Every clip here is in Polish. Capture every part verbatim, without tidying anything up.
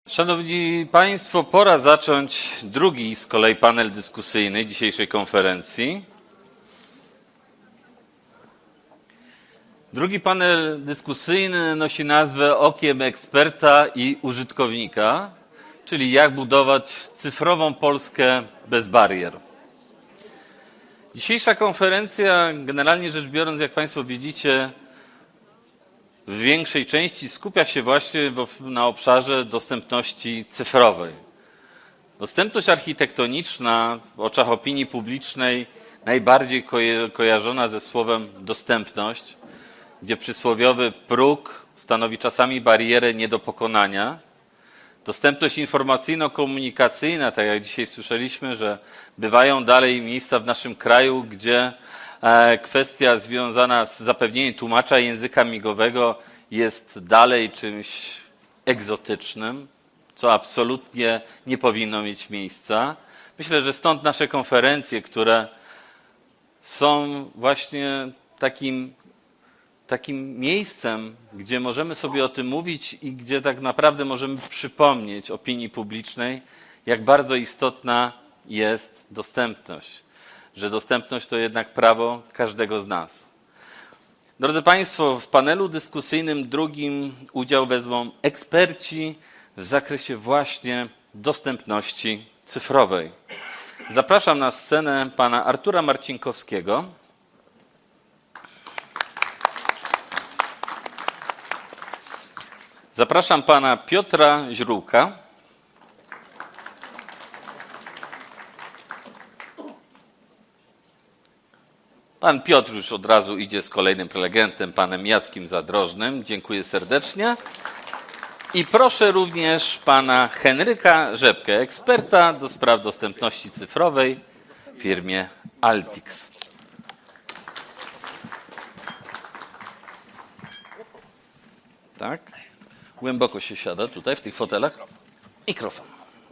Szanowni Państwo, pora zacząć drugi z kolei panel dyskusyjny dzisiejszej konferencji. Drugi panel dyskusyjny nosi nazwę Okiem eksperta i użytkownika, czyli jak budować cyfrową Polskę bez barier. Dzisiejsza konferencja, generalnie rzecz biorąc, jak Państwo widzicie, w większej części skupia się właśnie na obszarze dostępności cyfrowej. Dostępność architektoniczna w oczach opinii publicznej najbardziej kojarzona ze słowem dostępność, gdzie przysłowiowy próg stanowi czasami barierę nie do pokonania. Dostępność informacyjno-komunikacyjna, tak jak dzisiaj słyszeliśmy, że bywają dalej miejsca w naszym kraju, gdzie kwestia związana z zapewnieniem tłumacza języka migowego jest dalej czymś egzotycznym, co absolutnie nie powinno mieć miejsca. Myślę, że stąd nasze konferencje, które są właśnie takim, takim miejscem, gdzie możemy sobie o tym mówić i gdzie tak naprawdę możemy przypomnieć opinii publicznej, jak bardzo istotna jest dostępność. Że dostępność to jednak prawo każdego z nas. Drodzy Państwo, w panelu dyskusyjnym drugim udział wezmą eksperci w zakresie właśnie dostępności cyfrowej. Zapraszam na scenę pana Artura Marcinkowskiego. Zapraszam pana Piotra Źrółka. Pan Piotr już od razu idzie z kolejnym prelegentem, panem Jackiem Zadrożnym. Dziękuję serdecznie. I proszę również pana Henryka Rzepkę, eksperta do spraw dostępności cyfrowej w firmie Altix. Tak. Głęboko się siada tutaj w tych fotelach. Mikrofon.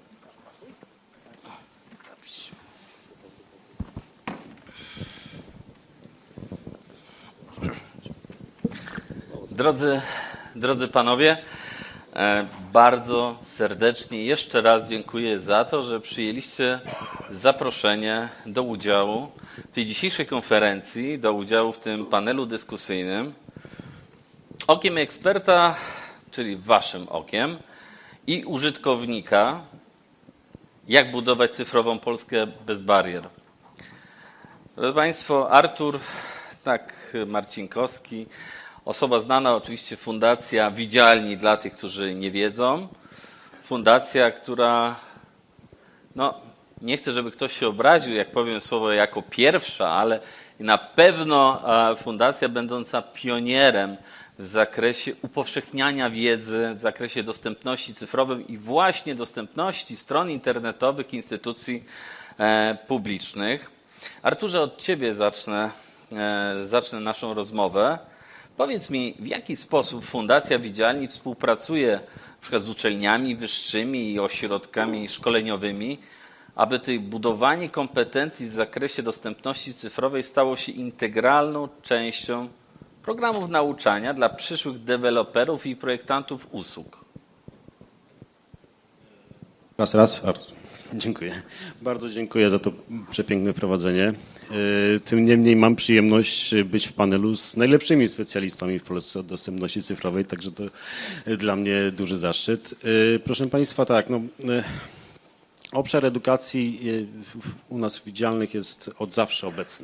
Drodzy, drodzy panowie, bardzo serdecznie jeszcze raz dziękuję za to, że przyjęliście zaproszenie do udziału w tej dzisiejszej konferencji, do udziału w tym panelu dyskusyjnym. Okiem eksperta, czyli waszym okiem, i użytkownika, jak budować cyfrową Polskę bez barier. Drodzy Państwo, Artur, tak, Marcinkowski, osoba znana oczywiście, Fundacja Widzialni dla tych, którzy nie wiedzą. Fundacja, która, no nie chcę, żeby ktoś się obraził, jak powiem słowo jako pierwsza, ale na pewno fundacja będąca pionierem w zakresie upowszechniania wiedzy, w zakresie dostępności cyfrowej i właśnie dostępności stron internetowych instytucji publicznych. Arturze, od ciebie zacznę, zacznę naszą rozmowę. Powiedz mi, w jaki sposób Fundacja Widzialni współpracuje na przykład z uczelniami wyższymi i ośrodkami szkoleniowymi, aby to budowanie kompetencji w zakresie dostępności cyfrowej stało się integralną częścią programów nauczania dla przyszłych deweloperów i projektantów usług? Raz, raz. Dziękuję. Bardzo dziękuję za to przepiękne prowadzenie. Tym niemniej mam przyjemność być w panelu z najlepszymi specjalistami w Polsce od dostępności cyfrowej, także to dla mnie duży zaszczyt. Proszę Państwa, tak, no, obszar edukacji u nas widzialnych jest od zawsze obecny.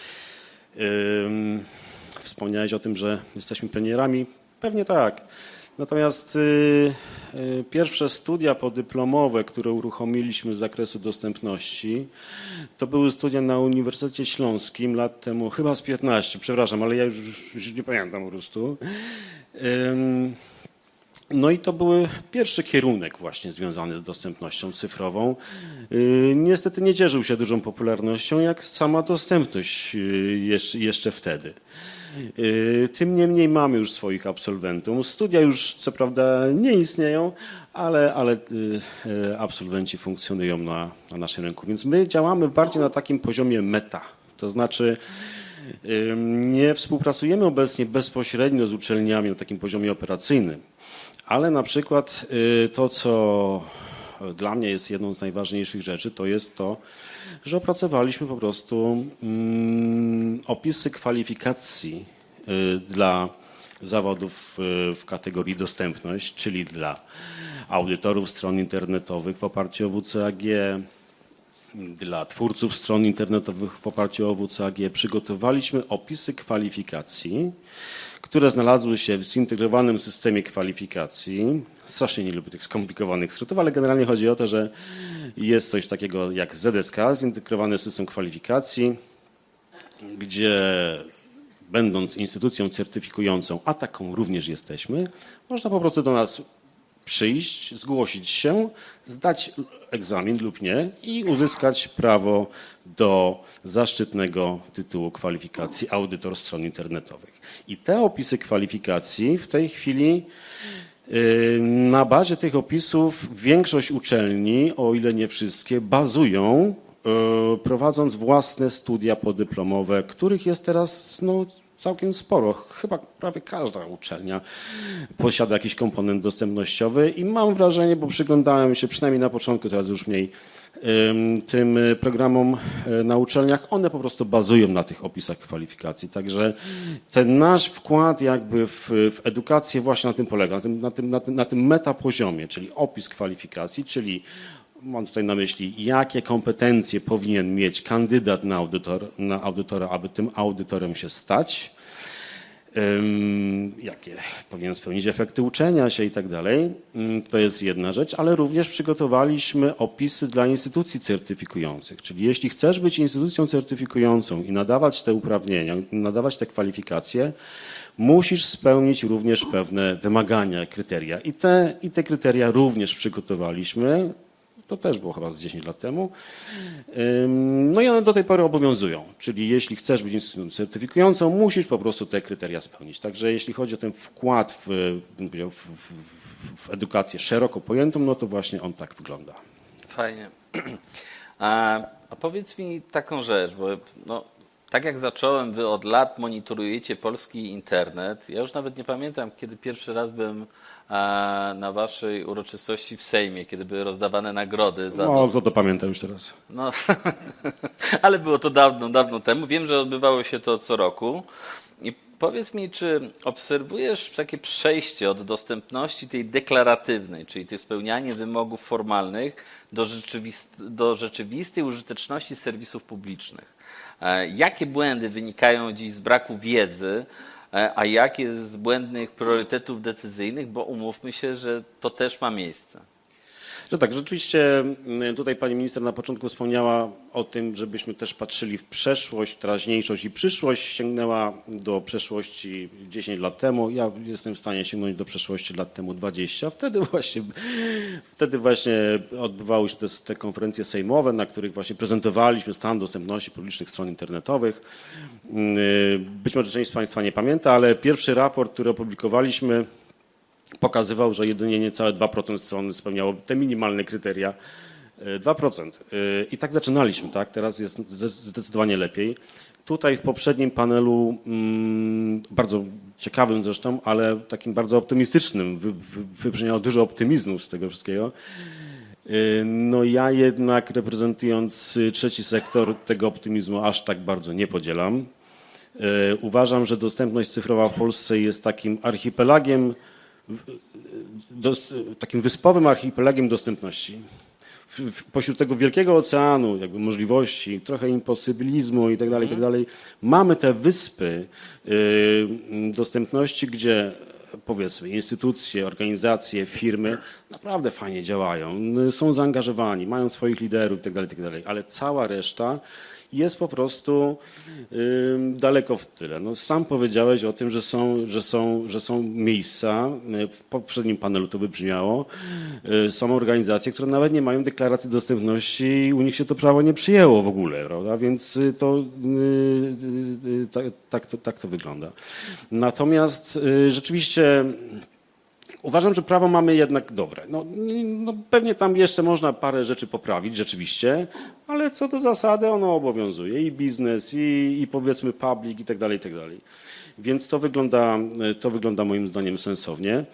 Wspomniałeś o tym, że jesteśmy pionierami. Pewnie tak. Natomiast y, y, pierwsze studia podyplomowe, które uruchomiliśmy z zakresu dostępności, to były studia na Uniwersytecie Śląskim lat temu, chyba z piętnaście, przepraszam, ale ja już, już nie pamiętam po prostu. Ym, No i to był pierwszy kierunek właśnie związany z dostępnością cyfrową. Yy, niestety nie cieszył się dużą popularnością, jak sama dostępność yy, jeszcze, jeszcze wtedy. Yy, tym niemniej mamy już swoich absolwentów. Studia już co prawda nie istnieją, ale, ale yy, absolwenci funkcjonują na, na naszym rynku. Więc my działamy bardziej na takim poziomie meta. To znaczy yy, nie współpracujemy obecnie bezpośrednio z uczelniami na takim poziomie operacyjnym, Ale na przykład to, co dla mnie jest jedną z najważniejszych rzeczy, to jest to, że opracowaliśmy po prostu mm, opisy kwalifikacji dla zawodów w kategorii dostępność, czyli dla audytorów stron internetowych w oparciu o W C A G, dla twórców stron internetowych w oparciu o W C A G. Przygotowaliśmy opisy kwalifikacji, które znalazły się w zintegrowanym systemie kwalifikacji. Strasznie nie lubię tych skomplikowanych skrótów, ale generalnie chodzi o to, że jest coś takiego jak Z S K, zintegrowany system kwalifikacji, gdzie będąc instytucją certyfikującą, a taką również jesteśmy, można po prostu do nas przyjść, zgłosić się, zdać egzamin lub nie i uzyskać prawo do zaszczytnego tytułu kwalifikacji audytor stron internetowych. I te opisy kwalifikacji w tej chwili na bazie tych opisów większość uczelni, o ile nie wszystkie, bazują, prowadząc własne studia podyplomowe, których jest teraz no, całkiem sporo. Chyba prawie każda uczelnia posiada jakiś komponent dostępnościowy i mam wrażenie, bo przyglądałem się przynajmniej na początku, teraz już mniej, tym programom na uczelniach, one po prostu bazują na tych opisach kwalifikacji. Także ten nasz wkład jakby w, w edukację właśnie na tym polega, na tym, na tym, na tym, na tym metapoziomie, czyli opis kwalifikacji, czyli mam tutaj na myśli, jakie kompetencje powinien mieć kandydat na, audytor, na audytora, aby tym audytorem się stać, um, jakie powinien spełnić efekty uczenia się i tak dalej. To jest jedna rzecz, ale również przygotowaliśmy opisy dla instytucji certyfikujących. Czyli jeśli chcesz być instytucją certyfikującą i nadawać te uprawnienia, nadawać te kwalifikacje, musisz spełnić również pewne wymagania, kryteria. I te, i te kryteria również przygotowaliśmy. To też było chyba z dziesięć lat temu. No i one do tej pory obowiązują. Czyli jeśli chcesz być instytucją certyfikującą, musisz po prostu te kryteria spełnić. Także jeśli chodzi o ten wkład w, w, w, w edukację szeroko pojętą, no to właśnie on tak wygląda. Fajnie. A, a powiedz mi taką rzecz, bo no, tak jak zacząłem, wy od lat monitorujecie polski internet. Ja już nawet nie pamiętam, kiedy pierwszy raz byłem na waszej uroczystości w Sejmie, kiedy były rozdawane nagrody. Za no, to, to pamiętam już teraz. No, ale było to dawno, dawno temu. Wiem, że odbywało się to co roku. I powiedz mi, czy obserwujesz takie przejście od dostępności tej deklaratywnej, czyli tej spełnianie wymogów formalnych, do, rzeczywist- do rzeczywistej użyteczności serwisów publicznych? Jakie błędy wynikają dziś z braku wiedzy, a jakie z błędnych priorytetów decyzyjnych, bo umówmy się, że to też ma miejsce. Że tak, rzeczywiście tutaj pani minister na początku wspomniała o tym, żebyśmy też patrzyli w przeszłość, teraźniejszość i przyszłość. Sięgnęła do przeszłości dziesięć lat temu. Ja jestem w stanie sięgnąć do przeszłości lat temu dwadzieścia. Wtedy właśnie, wtedy właśnie odbywały się te, te konferencje sejmowe, na których właśnie prezentowaliśmy stan dostępności publicznych stron internetowych. Być może część z państwa nie pamięta, ale pierwszy raport, który opublikowaliśmy, pokazywał, że jedynie niecałe dwa procent stron spełniało te minimalne kryteria. dwa procent. I tak zaczynaliśmy, tak? Teraz jest zdecydowanie lepiej. Tutaj w poprzednim panelu, bardzo ciekawym zresztą, ale takim bardzo optymistycznym, wybrzmiało dużo optymizmu z tego wszystkiego. No ja jednak reprezentując trzeci sektor tego optymizmu aż tak bardzo nie podzielam. Uważam, że dostępność cyfrowa w Polsce jest takim archipelagiem, takim wyspowym archipelagiem dostępności. Pośród tego wielkiego oceanu jakby możliwości, trochę imposybilizmu i tak dalej, i tak dalej, mamy te wyspy dostępności, gdzie powiedzmy instytucje, organizacje, firmy naprawdę fajnie działają, są zaangażowani, mają swoich liderów i tak dalej, i tak dalej, ale cała reszta jest po prostu y, daleko w tyle. No, sam powiedziałeś o tym, że są, że, są, że są miejsca, w poprzednim panelu to wybrzmiało, y, są organizacje, które nawet nie mają deklaracji dostępności i u nich się to prawo nie przyjęło w ogóle, prawda? Więc to, y, y, tak, tak, to tak to wygląda. Natomiast y, rzeczywiście uważam, że prawo mamy jednak dobre. No, no pewnie tam jeszcze można parę rzeczy poprawić rzeczywiście, ale co do zasady ono obowiązuje i biznes, i, i powiedzmy public i tak dalej, i tak dalej. Więc to wygląda, to wygląda moim zdaniem sensownie.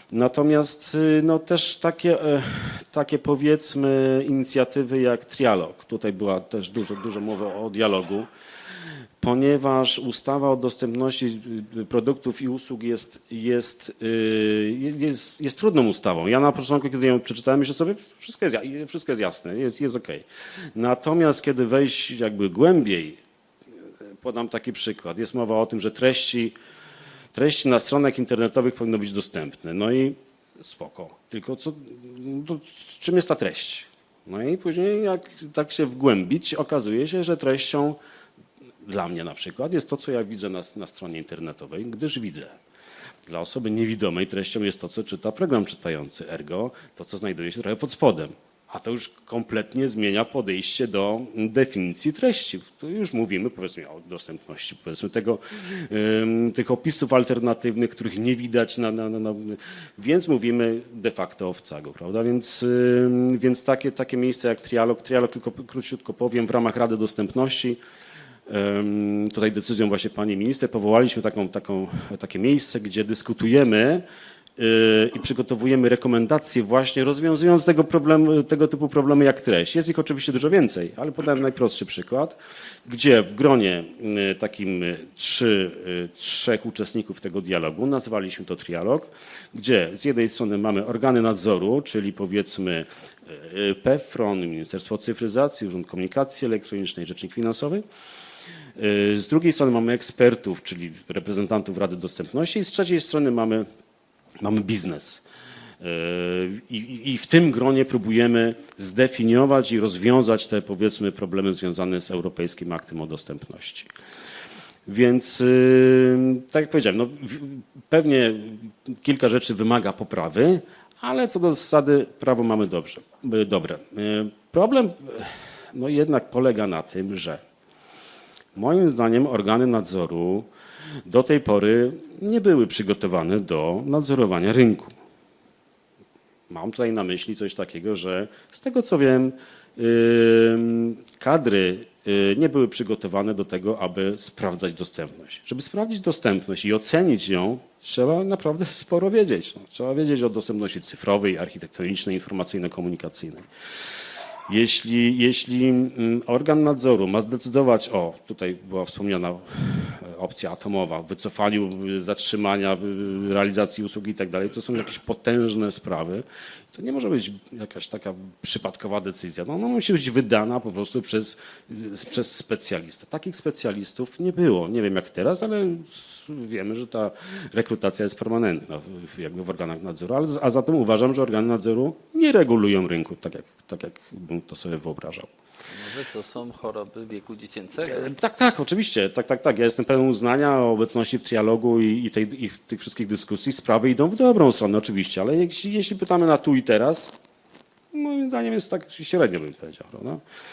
Natomiast no, też takie, takie powiedzmy inicjatywy jak Trialog, tutaj była też dużo, dużo mowy o dialogu, ponieważ ustawa o dostępności produktów i usług jest, jest, jest, jest trudną ustawą. Ja na początku, kiedy ją przeczytałem, myślę sobie, wszystko jest, wszystko jest jasne, jest, jest okej. Natomiast kiedy wejść jakby głębiej, podam taki przykład, jest mowa o tym, że treści, treści na stronach internetowych powinny być dostępne. No i spoko, tylko co, to, czym jest ta treść? No i później jak tak się wgłębić, okazuje się, że treścią dla mnie na przykład jest to, co ja widzę na, na stronie internetowej, gdyż widzę. Dla osoby niewidomej treścią jest to, co czyta program czytający, ergo to, co znajduje się trochę pod spodem. A to już kompletnie zmienia podejście do definicji treści. Tu już mówimy powiedzmy o dostępności, powiedzmy tego, um, tych opisów alternatywnych, których nie widać, na, na, na, na, więc mówimy de facto o wcagu, prawda? Więc, um, więc takie, takie miejsce jak Trialog, Trialog tylko króciutko powiem, w ramach Rady Dostępności, tutaj decyzją właśnie pani minister powołaliśmy taką, taką, takie miejsce, gdzie dyskutujemy i przygotowujemy rekomendacje właśnie rozwiązując tego, problemu, tego typu problemy jak treść. Jest ich oczywiście dużo więcej, ale podałem najprostszy przykład, gdzie w gronie takim trzy, trzech uczestników tego dialogu, nazwaliśmy to Trialog, gdzie z jednej strony mamy organy nadzoru, czyli powiedzmy PEFRON, Ministerstwo Cyfryzacji, Urząd Komunikacji Elektronicznej, Rzecznik Finansowy. Z drugiej strony mamy ekspertów, czyli reprezentantów Rady Dostępności i z trzeciej strony mamy, mamy biznes. I, I w tym gronie próbujemy zdefiniować i rozwiązać te powiedzmy problemy związane z Europejskim Aktem o Dostępności. Więc tak jak powiedziałem, no, pewnie kilka rzeczy wymaga poprawy, ale co do zasady prawo mamy dobrze, dobre. Problem no, jednak polega na tym, że moim zdaniem organy nadzoru do tej pory nie były przygotowane do nadzorowania rynku. Mam tutaj na myśli coś takiego, że z tego co wiem, kadry nie były przygotowane do tego, aby sprawdzać dostępność. Żeby sprawdzić dostępność i ocenić ją, trzeba naprawdę sporo wiedzieć. No, trzeba wiedzieć o dostępności cyfrowej, architektonicznej, informacyjno-komunikacyjnej. Jeśli, jeśli organ nadzoru ma zdecydować o, tutaj była wspomniana opcja atomowa, wycofaniu, zatrzymania, realizacji usług i tak dalej, to są jakieś potężne sprawy. To nie może być jakaś taka przypadkowa decyzja. No, ona musi być wydana po prostu przez, przez specjalistę. Takich specjalistów nie było. Nie wiem jak teraz, ale wiemy, że ta rekrutacja jest permanentna jakby w organach nadzoru. Ale, a zatem uważam, że organy nadzoru nie regulują rynku, tak jak, tak jak bym to sobie wyobrażał. Może to są choroby wieku dziecięcego? Tak, tak, oczywiście. Tak, tak, tak. Ja jestem pełen uznania o obecności w trialogu i, i, tej, i w tych wszystkich dyskusji. Sprawy idą w dobrą stronę oczywiście, ale jeśli, jeśli pytamy na tu i teraz, moim zdaniem jest tak średnio bym powiedział. Prawda?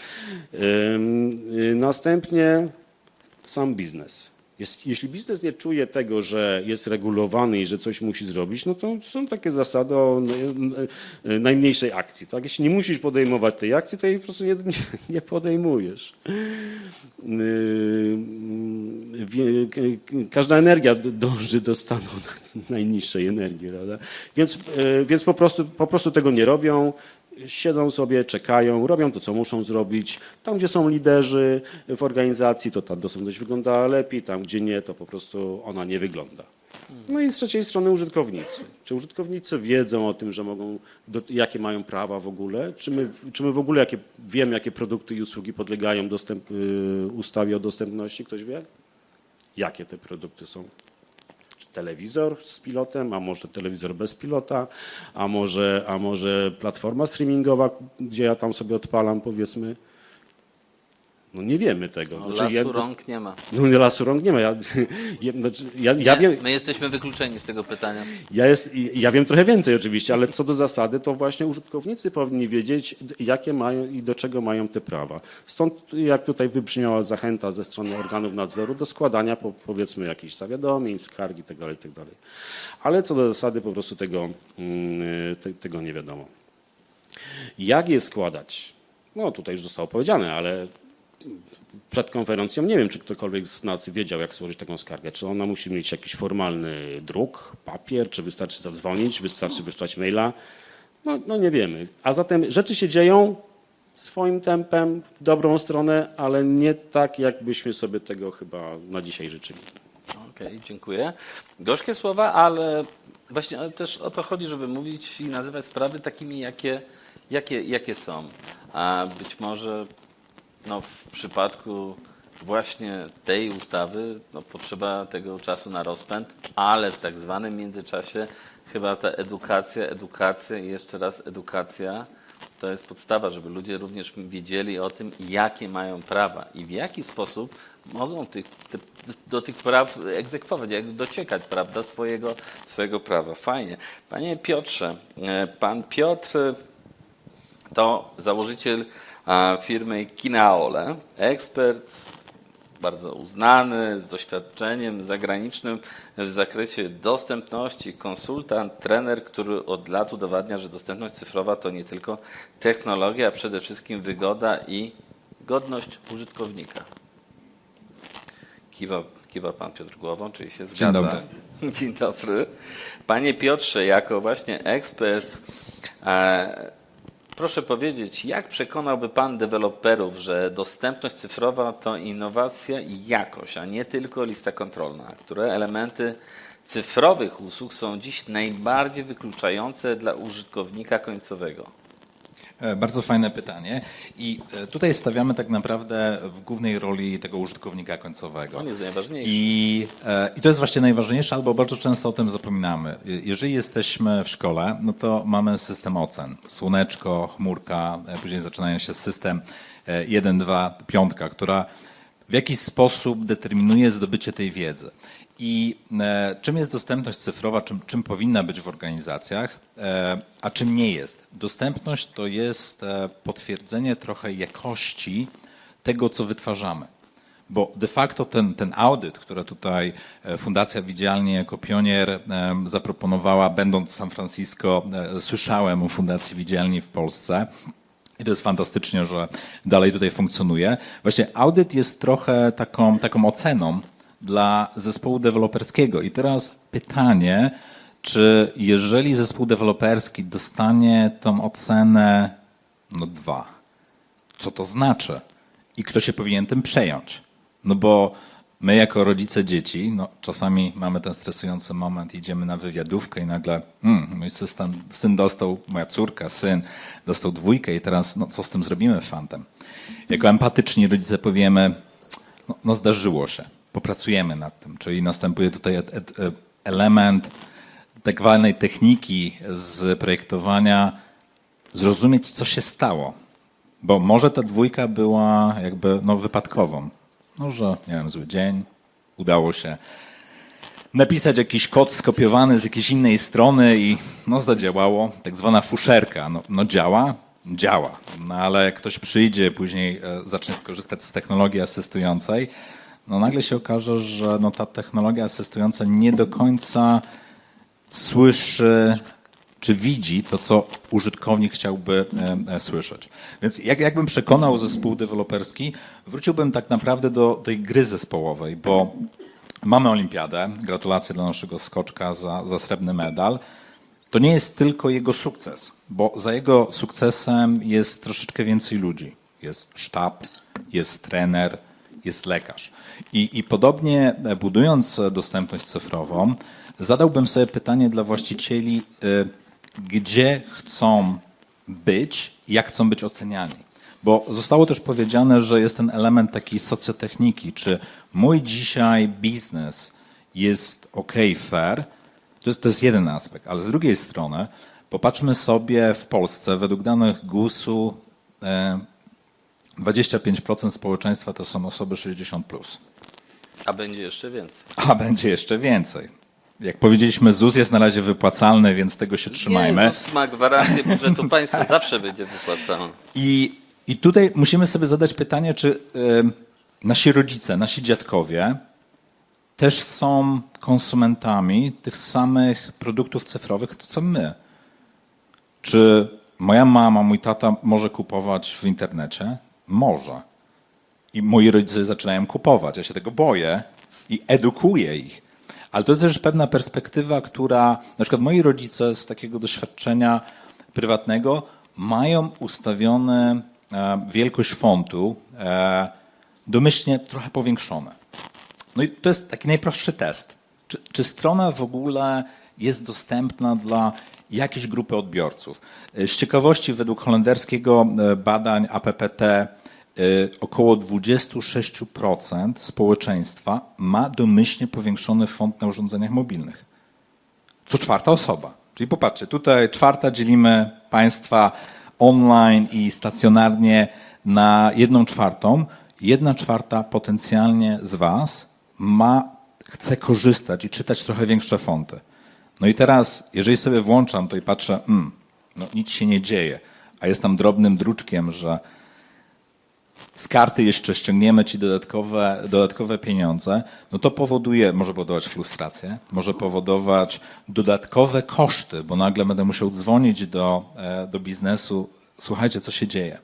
Yy, następnie sam biznes. Jest, jeśli biznes nie czuje tego, że jest regulowany i że coś musi zrobić, no to są takie zasady o najmniejszej akcji. Tak? Jeśli nie musisz podejmować tej akcji, to jej po prostu nie, nie, nie podejmujesz. Każda energia dąży do stanu najniższej energii, prawda? Więc, więc po prostu, po prostu tego nie robią. Siedzą sobie, czekają, robią to, co muszą zrobić. Tam, gdzie są liderzy w organizacji, to ta dostępność wygląda lepiej, tam, gdzie nie, to po prostu ona nie wygląda. No i z trzeciej strony użytkownicy. Czy użytkownicy wiedzą o tym, że mogą, do, jakie mają prawa w ogóle? Czy my, czy my w ogóle jakie, wiemy, jakie produkty i usługi podlegają dostęp, yy, ustawie o dostępności? Ktoś wie? Jakie te produkty są? Telewizor z pilotem, a może telewizor bez pilota, a może, a może platforma streamingowa, gdzie ja tam sobie odpalam, powiedzmy. No nie wiemy tego. No, znaczy, lasu ja, rąk nie ma. No lasu rąk nie ma. Ja, ja, ja, ja nie, wiem, my jesteśmy wykluczeni z tego pytania. ja, jest, ja wiem trochę więcej oczywiście, ale co do zasady, to właśnie użytkownicy powinni wiedzieć, jakie mają i do czego mają te prawa. Stąd, jak tutaj wybrzmiała zachęta ze strony organów nadzoru do składania, po, powiedzmy, jakichś zawiadomień, skarg itd., itd. Ale co do zasady, po prostu tego, te, tego nie wiadomo. Jak je składać? No tutaj już zostało powiedziane, ale przed konferencją nie wiem, czy ktokolwiek z nas wiedział, jak złożyć taką skargę. Czy ona musi mieć jakiś formalny druk, papier, czy wystarczy zadzwonić, wystarczy wysłać maila. No, no nie wiemy. A zatem rzeczy się dzieją swoim tempem, w dobrą stronę, ale nie tak, jakbyśmy sobie tego chyba na dzisiaj życzyli. Okej, okay, dziękuję. Gorzkie słowa, ale właśnie też o to chodzi, żeby mówić i nazywać sprawy takimi, jakie, jakie, jakie są. A być może no, w przypadku właśnie tej ustawy no, potrzeba tego czasu na rozpęd, ale w tak zwanym międzyczasie chyba ta edukacja, edukacja i jeszcze raz edukacja to jest podstawa, żeby ludzie również wiedzieli o tym, jakie mają prawa i w jaki sposób mogą tych, te, do tych praw egzekwować, jak dociekać, prawda, swojego, swojego prawa. Fajnie. Panie Piotrze, pan Piotr to założyciel firmy Kinaole, ekspert bardzo uznany, z doświadczeniem zagranicznym w zakresie dostępności, konsultant, trener, który od lat udowadnia, że dostępność cyfrowa to nie tylko technologia, a przede wszystkim wygoda i godność użytkownika. Kiwa, kiwa pan Piotr głową, czyli się zgadza. Dzień dobry. Dzień dobry. Panie Piotrze, jako właśnie ekspert, e, proszę powiedzieć, jak przekonałby pan deweloperów, że dostępność cyfrowa to innowacja i jakość, a nie tylko lista kontrolna? Które elementy cyfrowych usług są dziś najbardziej wykluczające dla użytkownika końcowego? Bardzo fajne pytanie i tutaj stawiamy tak naprawdę w głównej roli tego użytkownika końcowego. On jest najważniejszy. I, I to jest właśnie najważniejsze, albo bardzo często o tym zapominamy. Jeżeli jesteśmy w szkole, no to mamy system ocen. Słoneczko, chmurka, później zaczynają się system jeden, dwa, piątka, która w jakiś sposób determinuje zdobycie tej wiedzy. I e, czym jest dostępność cyfrowa, czym, czym powinna być w organizacjach, e, a czym nie jest? Dostępność to jest e, potwierdzenie trochę jakości tego, co wytwarzamy. Bo de facto ten, ten audyt, który tutaj Fundacja Widzialnie jako pionier e, zaproponowała, będąc w San Francisco, e, słyszałem o Fundacji Widzialni w Polsce. I to jest fantastycznie, że dalej tutaj funkcjonuje. Właśnie audyt jest trochę taką, taką oceną dla zespołu deweloperskiego. I teraz pytanie, czy jeżeli zespół deweloperski dostanie tą ocenę no dwa, co to znaczy? I kto się powinien tym przejąć? No bo my jako rodzice dzieci, no czasami mamy ten stresujący moment, idziemy na wywiadówkę i nagle hmm, mój system, syn dostał, moja córka, syn dostał dwójkę i teraz no, co z tym zrobimy fantem? Jako empatyczni rodzice powiemy, no, no zdarzyło się, popracujemy nad tym, czyli następuje tutaj element tak zwanej techniki z projektowania, zrozumieć co się stało, bo może ta dwójka była jakby no, wypadkową. Może, nie wiem, zły dzień, udało się napisać jakiś kod skopiowany z jakiejś innej strony i no zadziałało. Tak zwana fuszerka, no, no działa, działa, no ale jak ktoś przyjdzie, później zacznie skorzystać z technologii asystującej, no nagle się okaże, że no ta technologia asystująca nie do końca słyszy czy widzi to, co użytkownik chciałby e, słyszeć. Więc jak, jakbym przekonał zespół deweloperski, wróciłbym tak naprawdę do tej gry zespołowej, bo mamy olimpiadę, gratulacje dla naszego skoczka za, za srebrny medal. To nie jest tylko jego sukces, bo za jego sukcesem jest troszeczkę więcej ludzi. Jest sztab, jest trener, jest lekarz. I, i podobnie budując dostępność cyfrową, zadałbym sobie pytanie dla właścicieli, y, gdzie chcą być i jak chcą być oceniani. Bo zostało też powiedziane, że jest ten element takiej socjotechniki, czy mój dzisiaj biznes jest ok, fair, to jest, to jest jeden aspekt, ale z drugiej strony popatrzmy sobie w Polsce, według danych gusu dwadzieścia pięć procent społeczeństwa to są osoby sześćdziesiąt plus. A będzie jeszcze więcej. A będzie jeszcze więcej. Jak powiedzieliśmy, Z U S jest na razie wypłacalny, więc tego się trzymajmy. Nie, Z U S ma gwarancję budżetu państwa, zawsze będzie wypłacalny. I, I tutaj musimy sobie zadać pytanie, czy y, nasi rodzice, nasi dziadkowie też są konsumentami tych samych produktów cyfrowych, co my. Czy moja mama, mój tata może kupować w internecie? Może. I moi rodzice zaczynają kupować. Ja się tego boję i edukuję ich. Ale to jest też pewna perspektywa, która, na przykład moi rodzice z takiego doświadczenia prywatnego mają ustawione wielkość fontu domyślnie trochę powiększone. No i to jest taki najprostszy test. Czy, czy strona w ogóle jest dostępna dla jakiejś grupy odbiorców? Z ciekawości według holenderskiego badań A P P T około dwadzieścia sześć procent społeczeństwa ma domyślnie powiększony font na urządzeniach mobilnych. Co czwarta osoba. Czyli popatrzcie, tutaj czwarta dzielimy państwa online i stacjonarnie na jedną czwartą. Jedna czwarta potencjalnie z was ma, chce korzystać i czytać trochę większe fonty. No i teraz, jeżeli sobie włączam to i patrzę, mm, no nic się nie dzieje, a jest tam drobnym druczkiem, że z karty jeszcze ściągniemy ci dodatkowe, dodatkowe pieniądze, no to powoduje, może powodować frustrację, może powodować dodatkowe koszty, bo nagle będę musiał dzwonić do, do biznesu, słuchajcie, co się dzieje.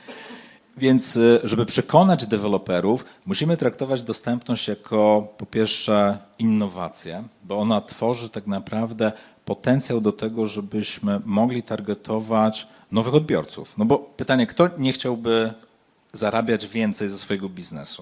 Więc żeby przekonać deweloperów, musimy traktować dostępność jako po pierwsze innowację, bo ona tworzy tak naprawdę potencjał do tego, żebyśmy mogli targetować nowych odbiorców. No bo pytanie, kto nie chciałby zarabiać więcej ze swojego biznesu?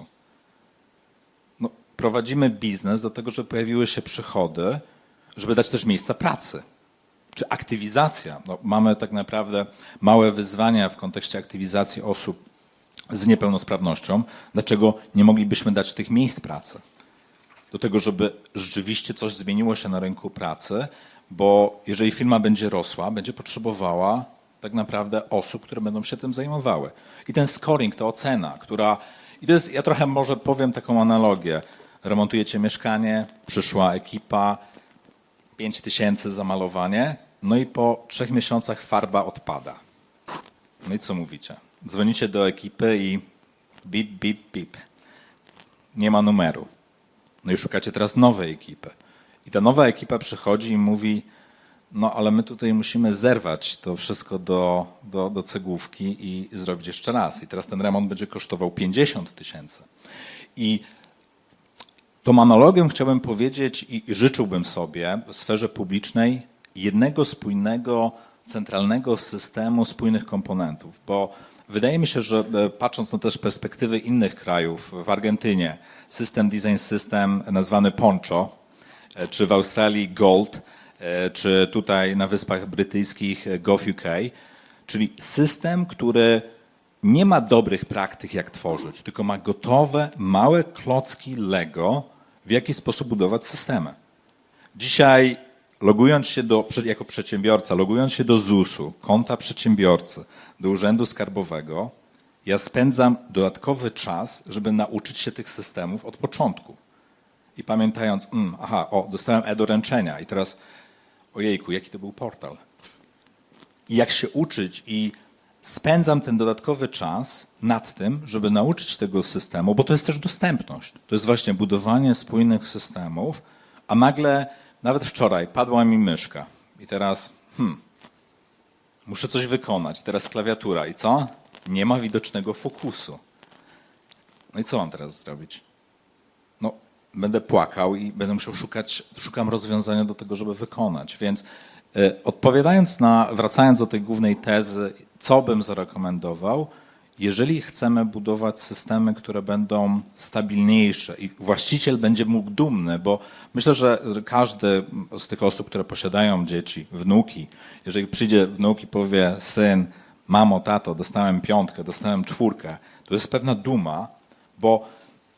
No, prowadzimy biznes do tego, żeby pojawiły się przychody, żeby dać też miejsca pracy. Czy aktywizacja? No, mamy tak naprawdę małe wyzwania w kontekście aktywizacji osób z niepełnosprawnością. Dlaczego nie moglibyśmy dać tych miejsc pracy? Do tego, żeby rzeczywiście coś zmieniło się na rynku pracy, bo jeżeli firma będzie rosła, będzie potrzebowała tak naprawdę osób, które będą się tym zajmowały. I ten scoring, ta ocena, która... I to jest, ja trochę może powiem taką analogię. Remontujecie mieszkanie, przyszła ekipa, pięć tysięcy za malowanie, no i po trzech miesiącach farba odpada. No i co mówicie? Dzwonicie do ekipy i bip, bip, bip. Nie ma numeru. No i szukacie teraz nowej ekipy. I ta nowa ekipa przychodzi i mówi, no ale my tutaj musimy zerwać to wszystko do, do, do cegłówki i zrobić jeszcze raz. I teraz ten remont będzie kosztował pięćdziesiąt tysięcy. I tą analogią chciałbym powiedzieć i życzyłbym sobie w sferze publicznej jednego spójnego, centralnego systemu spójnych komponentów, bo wydaje mi się, że patrząc na też perspektywy innych krajów, w Argentynie system design system nazwany Poncho, czy w Australii Gold, czy tutaj na Wyspach Brytyjskich GovUK, czyli system, który nie ma dobrych praktyk jak tworzyć, tylko ma gotowe, małe klocki Lego, w jaki sposób budować systemy. Dzisiaj logując się do, jako przedsiębiorca, logując się do zusu, konta przedsiębiorcy, do Urzędu Skarbowego, ja spędzam dodatkowy czas, żeby nauczyć się tych systemów od początku. I pamiętając, mm, aha, o, dostałem e-doręczenia i teraz, ojejku, jaki to był portal. I jak się uczyć i spędzam ten dodatkowy czas nad tym, żeby nauczyć tego systemu, bo to jest też dostępność. To jest właśnie budowanie spójnych systemów, a nagle, nawet wczoraj, padła mi myszka i teraz, hmm, muszę coś wykonać, teraz klawiatura i co? Nie ma widocznego fokusu. No i co mam teraz zrobić? No, będę płakał i będę musiał szukać, szukam rozwiązania do tego, żeby wykonać. Więc y, odpowiadając na, wracając do tej głównej tezy, co bym zarekomendował, jeżeli chcemy budować systemy, które będą stabilniejsze i właściciel będzie mógł dumny, bo myślę, że każdy z tych osób, które posiadają dzieci, wnuki, jeżeli przyjdzie wnuk i powie, syn, mamo, tato, dostałem piątkę, dostałem czwórkę, to jest pewna duma, bo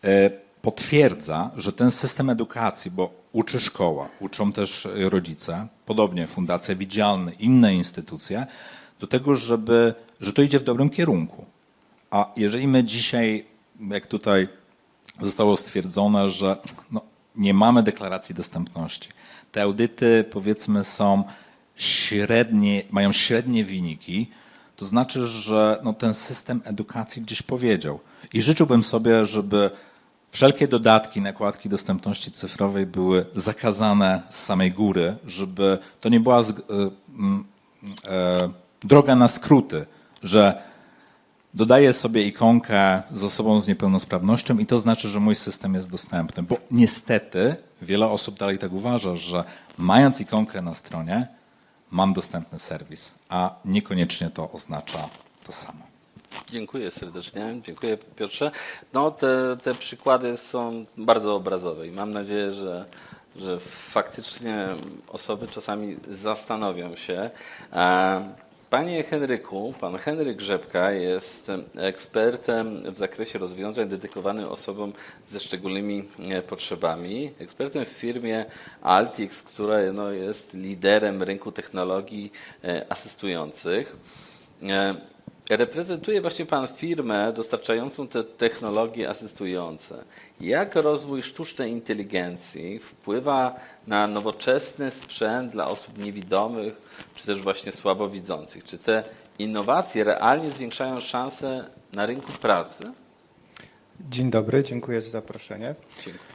potwierdza, że ten system edukacji, bo uczy szkoła, uczą też rodzice, podobnie Fundacja Widzialny, inne instytucje, do tego, żeby, że to idzie w dobrym kierunku. A jeżeli my dzisiaj, jak tutaj zostało stwierdzone, że no, nie mamy deklaracji dostępności, te audyty powiedzmy są średnie, mają średnie wyniki, to znaczy, że no, ten system edukacji gdzieś powiedział. I życzyłbym sobie, żeby wszelkie dodatki, nakładki dostępności cyfrowej były zakazane z samej góry, żeby to nie była z, y, y, y, droga na skróty, że dodaję sobie ikonkę z osobą z niepełnosprawnością i to znaczy, że mój system jest dostępny, bo niestety wiele osób dalej tak uważa, że mając ikonkę na stronie mam dostępny serwis, a niekoniecznie to oznacza to samo. Dziękuję serdecznie, dziękuję Piotrze. No te, te przykłady są bardzo obrazowe i mam nadzieję, że, że faktycznie osoby czasami zastanowią się. Panie Henryku, pan Henryk Rzepka jest ekspertem w zakresie rozwiązań dedykowanych osobom ze szczególnymi potrzebami. Ekspertem w firmie Altix, która no, jest liderem rynku technologii asystujących. Reprezentuje właśnie pan firmę dostarczającą te technologie asystujące. Jak rozwój sztucznej inteligencji wpływa na nowoczesny sprzęt dla osób niewidomych, czy też właśnie słabowidzących? Czy te innowacje realnie zwiększają szanse na rynku pracy? Dzień dobry, dziękuję za zaproszenie. Dziękuję.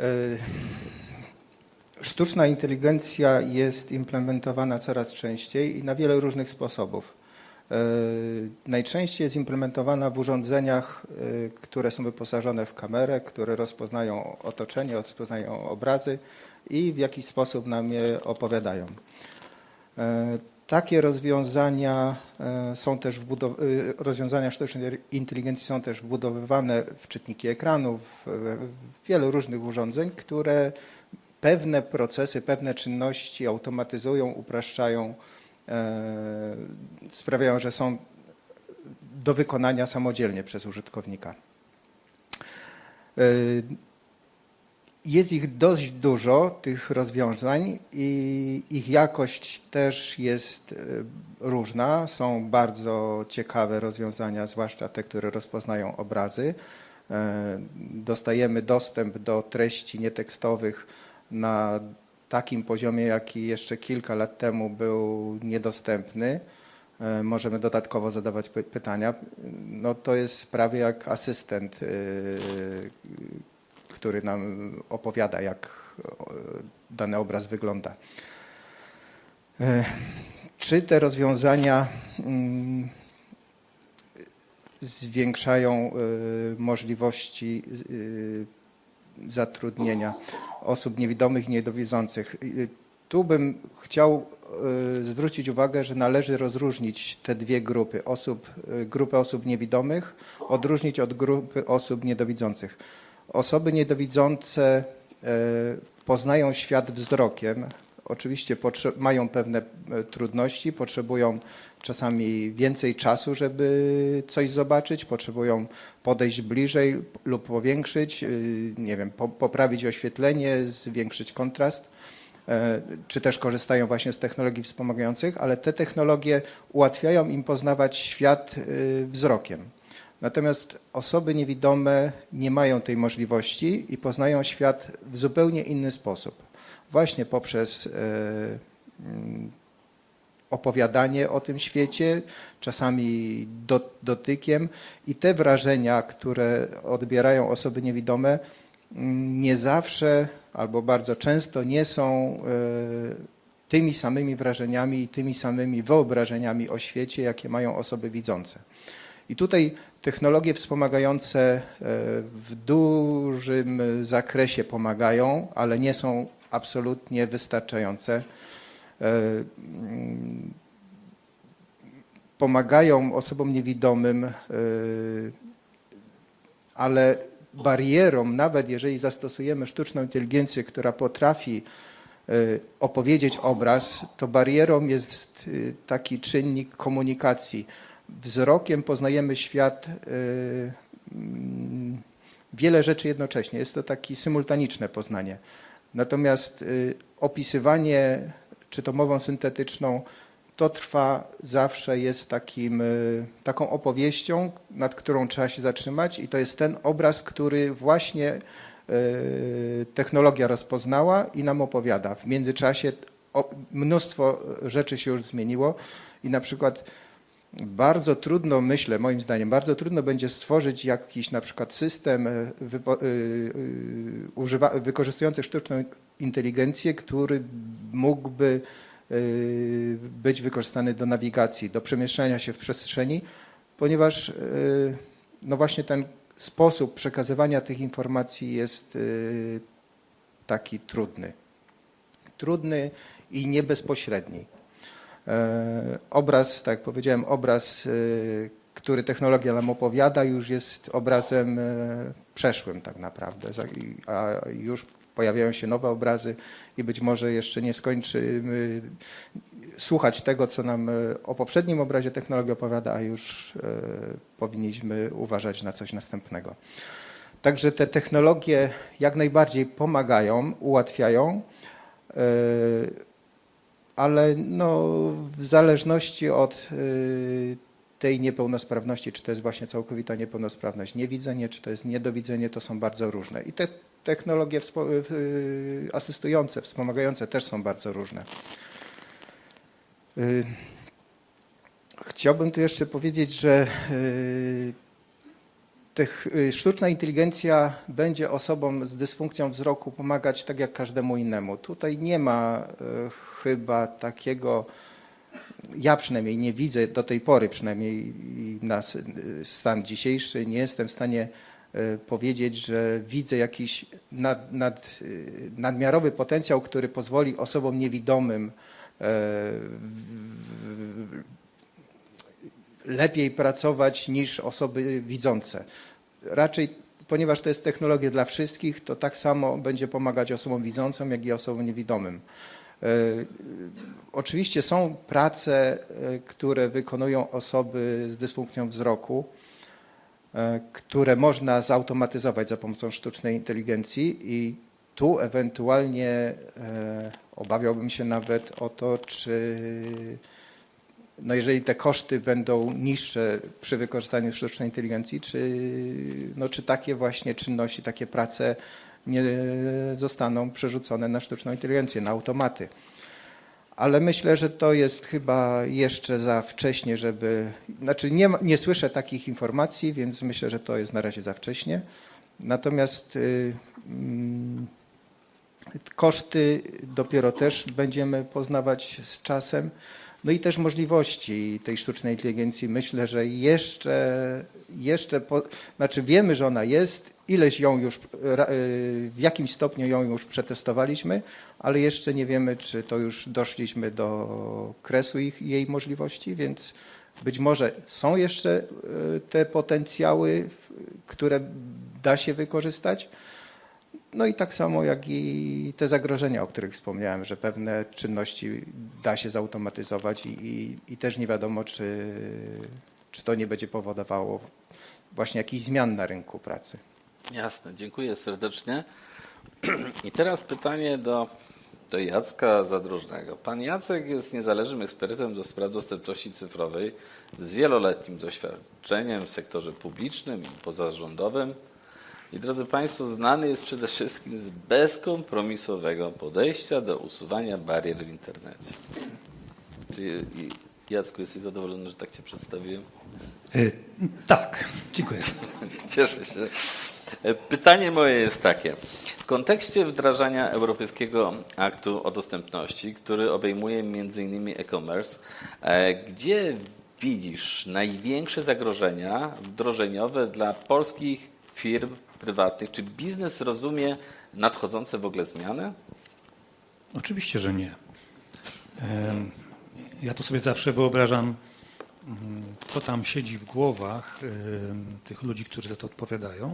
Sztuczna inteligencja jest implementowana coraz częściej i na wiele różnych sposobów. Najczęściej jest implementowana w urządzeniach, które są wyposażone w kamerę, które rozpoznają otoczenie, rozpoznają obrazy i w jakiś sposób nam je opowiadają. Takie rozwiązania są też wbudow- rozwiązania sztucznej inteligencji są też wbudowywane w czytniki ekranów, w wielu różnych urządzeń, które pewne procesy, pewne czynności automatyzują, upraszczają, sprawiają, że są do wykonania samodzielnie przez użytkownika. Jest ich dość dużo, tych rozwiązań, i ich jakość też jest różna. Są bardzo ciekawe rozwiązania, zwłaszcza te, które rozpoznają obrazy. Dostajemy dostęp do treści nietekstowych na takim poziomie, jaki jeszcze kilka lat temu był niedostępny. Możemy dodatkowo zadawać pytania. No to jest prawie jak asystent, który nam opowiada, jak dany obraz wygląda. Czy te rozwiązania zwiększają możliwości zatrudnienia osób niewidomych i niedowidzących? Tu bym chciał zwrócić uwagę, że należy rozróżnić te dwie grupy osób, grupę osób niewidomych, odróżnić od grupy osób niedowidzących. Osoby niedowidzące poznają świat wzrokiem. Oczywiście mają pewne trudności, potrzebują czasami więcej czasu, żeby coś zobaczyć, potrzebują podejść bliżej lub powiększyć, nie wiem, poprawić oświetlenie, zwiększyć kontrast, czy też korzystają właśnie z technologii wspomagających, ale te technologie ułatwiają im poznawać świat wzrokiem. Natomiast osoby niewidome nie mają tej możliwości i poznają świat w zupełnie inny sposób. Właśnie poprzez opowiadanie o tym świecie, czasami dotykiem, i te wrażenia, które odbierają osoby niewidome, nie zawsze albo bardzo często nie są tymi samymi wrażeniami i tymi samymi wyobrażeniami o świecie, jakie mają osoby widzące. I tutaj technologie wspomagające w dużym zakresie pomagają, ale nie są absolutnie wystarczające. Pomagają osobom niewidomym, ale barierą, nawet jeżeli zastosujemy sztuczną inteligencję, która potrafi opowiedzieć obraz, to barierą jest taki czynnik komunikacji. Wzrokiem poznajemy świat, wiele rzeczy jednocześnie. Jest to takie symultaniczne poznanie. Natomiast opisywanie, czy to mową syntetyczną, to trwa zawsze, jest takim, taką opowieścią, nad którą trzeba się zatrzymać, i to jest ten obraz, który właśnie technologia rozpoznała i nam opowiada. W międzyczasie mnóstwo rzeczy się już zmieniło i na przykład bardzo trudno, myślę, moim zdaniem, bardzo trudno będzie stworzyć jakiś na przykład system używa, wykorzystujący sztuczną inteligencję, który mógłby być wykorzystany do nawigacji, do przemieszczania się w przestrzeni, ponieważ no właśnie ten sposób przekazywania tych informacji jest taki trudny. Trudny i niebezpośredni. Obraz, tak jak powiedziałem, obraz, który technologia nam opowiada, już jest obrazem przeszłym tak naprawdę, a już pojawiają się nowe obrazy i być może jeszcze nie skończymy słuchać tego, co nam o poprzednim obrazie technologia opowiada, a już powinniśmy uważać na coś następnego. Także te technologie jak najbardziej pomagają, ułatwiają, ale no w zależności od tej niepełnosprawności, czy to jest właśnie całkowita niepełnosprawność, niewidzenie, czy to jest niedowidzenie, to są bardzo różne. I te technologie asystujące, wspomagające też są bardzo różne. Chciałbym tu jeszcze powiedzieć, że sztuczna inteligencja będzie osobom z dysfunkcją wzroku pomagać tak jak każdemu innemu. Tutaj nie ma chyba takiego, ja przynajmniej nie widzę do tej pory, przynajmniej na stan dzisiejszy, nie jestem w stanie powiedzieć, że widzę jakiś nad, nad, nadmiarowy potencjał, który pozwoli osobom niewidomym lepiej pracować niż osoby widzące. Raczej, ponieważ to jest technologia dla wszystkich, to tak samo będzie pomagać osobom widzącym, jak i osobom niewidomym. Oczywiście są prace, które wykonują osoby z dysfunkcją wzroku, które można zautomatyzować za pomocą sztucznej inteligencji i tu ewentualnie obawiałbym się nawet o to, czy no jeżeli te koszty będą niższe przy wykorzystaniu sztucznej inteligencji, czy, no czy takie właśnie czynności, takie prace nie zostaną przerzucone na sztuczną inteligencję, na automaty. Ale myślę, że to jest chyba jeszcze za wcześnie, żeby... Znaczy nie, nie słyszę takich informacji, więc myślę, że to jest na razie za wcześnie. Natomiast y, y, koszty dopiero też będziemy poznawać z czasem. No i też możliwości tej sztucznej inteligencji. Myślę, że jeszcze, jeszcze po, znaczy wiemy, że ona jest, ileś ją już, w jakimś stopniu ją już przetestowaliśmy, ale jeszcze nie wiemy, czy to już doszliśmy do kresu ich, jej możliwości, więc być może są jeszcze te potencjały, które da się wykorzystać. No i tak samo jak i te zagrożenia, o których wspomniałem, że pewne czynności da się zautomatyzować i, i, i też nie wiadomo, czy, czy to nie będzie powodowało właśnie jakichś zmian na rynku pracy. Jasne, dziękuję serdecznie. I teraz pytanie do, do Jacka Zadróżnego. Pan Jacek jest niezależnym ekspertem do spraw dostępności cyfrowej z wieloletnim doświadczeniem w sektorze publicznym i pozarządowym. I drodzy Państwo, znany jest przede wszystkim z bezkompromisowego podejścia do usuwania barier w internecie. Czy Jacku, jesteś zadowolony, że tak Cię przedstawiłem? Yy, tak, dziękuję. Cieszę się. Pytanie moje jest takie. W kontekście wdrażania Europejskiego Aktu o Dostępności, który obejmuje między innymi e-commerce, gdzie widzisz największe zagrożenia wdrożeniowe dla polskich firm prywatnych? Czy biznes rozumie nadchodzące w ogóle zmiany? Oczywiście, że nie. Ja to sobie zawsze wyobrażam, co tam siedzi w głowach tych ludzi, którzy za to odpowiadają.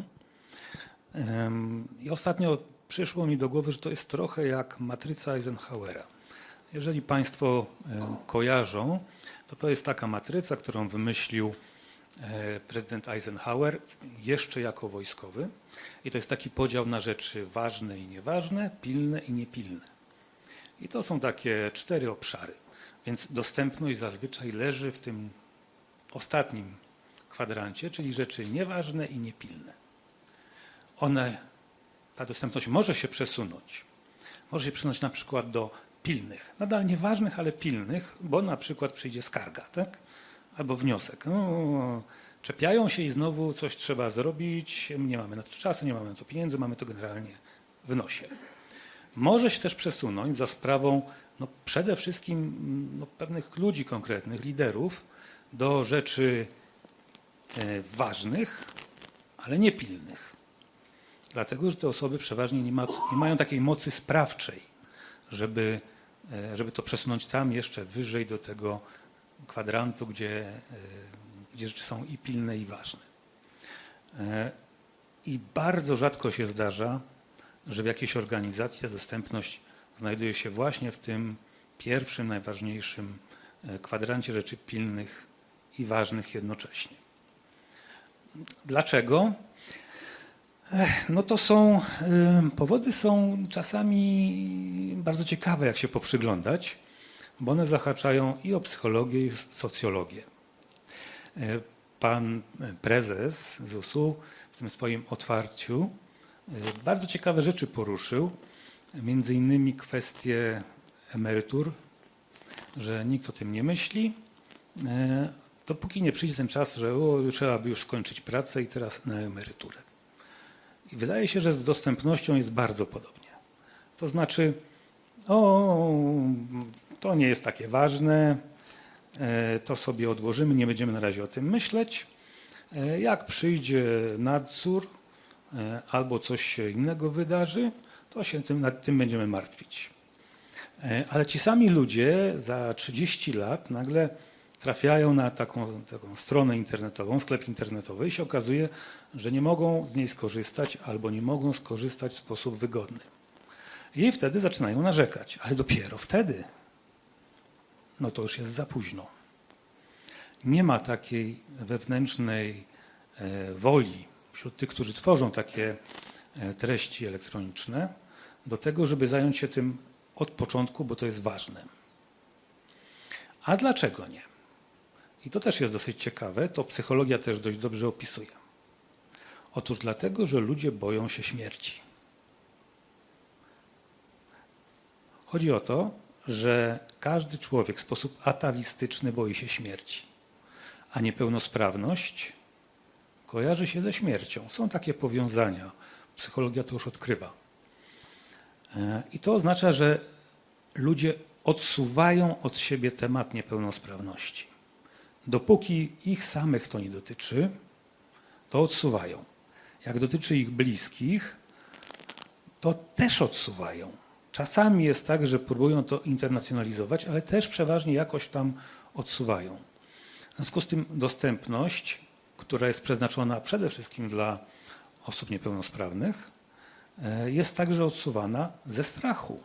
I ostatnio przyszło mi do głowy, że to jest trochę jak matryca Eisenhowera. Jeżeli Państwo kojarzą, to to jest taka matryca, którą wymyślił prezydent Eisenhower jeszcze jako wojskowy. I to jest taki podział na rzeczy ważne i nieważne, pilne i niepilne. I to są takie cztery obszary. Więc dostępność zazwyczaj leży w tym ostatnim kwadrancie, czyli rzeczy nieważne i niepilne. One, ta dostępność może się przesunąć. Może się przesunąć na przykład do pilnych, nadal nieważnych, ale pilnych, bo na przykład przyjdzie skarga, tak? Albo wniosek. No, czepiają się i znowu coś trzeba zrobić, nie mamy na to czasu, nie mamy na to pieniędzy, mamy to generalnie w nosie. Może się też przesunąć za sprawą no, przede wszystkim no, pewnych ludzi konkretnych, liderów, do rzeczy ważnych, ale nie pilnych. Dlatego, że te osoby przeważnie nie, ma, nie mają takiej mocy sprawczej, żeby, żeby to przesunąć tam jeszcze wyżej do tego kwadrantu, gdzie, gdzie rzeczy są i pilne, i ważne. I bardzo rzadko się zdarza, że w jakiejś organizacji ta dostępność znajduje się właśnie w tym pierwszym, najważniejszym kwadrancie rzeczy pilnych i ważnych jednocześnie. Dlaczego? No to są, powody są czasami bardzo ciekawe, jak się poprzyglądać, bo one zahaczają i o psychologię, i socjologię. Pan prezes Z U S-u w tym swoim otwarciu bardzo ciekawe rzeczy poruszył, między innymi kwestie emerytur, że nikt o tym nie myśli, dopóki nie przyjdzie ten czas, że o, trzeba by już skończyć pracę i teraz na emeryturę. I wydaje się, że z dostępnością jest bardzo podobnie. To znaczy, o, to nie jest takie ważne, to sobie odłożymy, nie będziemy na razie o tym myśleć. Jak przyjdzie nadzór albo coś się innego wydarzy, to się tym, nad tym będziemy martwić. Ale ci sami ludzie za trzydzieści lat nagle trafiają na taką, taką stronę internetową, sklep internetowy i się okazuje, że nie mogą z niej skorzystać albo nie mogą skorzystać w sposób wygodny. I wtedy zaczynają narzekać, ale dopiero wtedy, no to już jest za późno. Nie ma takiej wewnętrznej woli wśród tych, którzy tworzą takie treści elektroniczne, do tego, żeby zająć się tym od początku, bo to jest ważne. A dlaczego nie? I to też jest dosyć ciekawe, to psychologia też dość dobrze opisuje. Otóż dlatego, że ludzie boją się śmierci. Chodzi o to, że każdy człowiek w sposób atawistyczny boi się śmierci, a niepełnosprawność kojarzy się ze śmiercią. Są takie powiązania. Psychologia to już odkrywa. I to oznacza, że ludzie odsuwają od siebie temat niepełnosprawności. Dopóki ich samych to nie dotyczy, to odsuwają. Jak dotyczy ich bliskich, to też odsuwają. Czasami jest tak, że próbują to internacjonalizować, ale też przeważnie jakoś tam odsuwają. W związku z tym dostępność, która jest przeznaczona przede wszystkim dla osób niepełnosprawnych, jest także odsuwana ze strachu.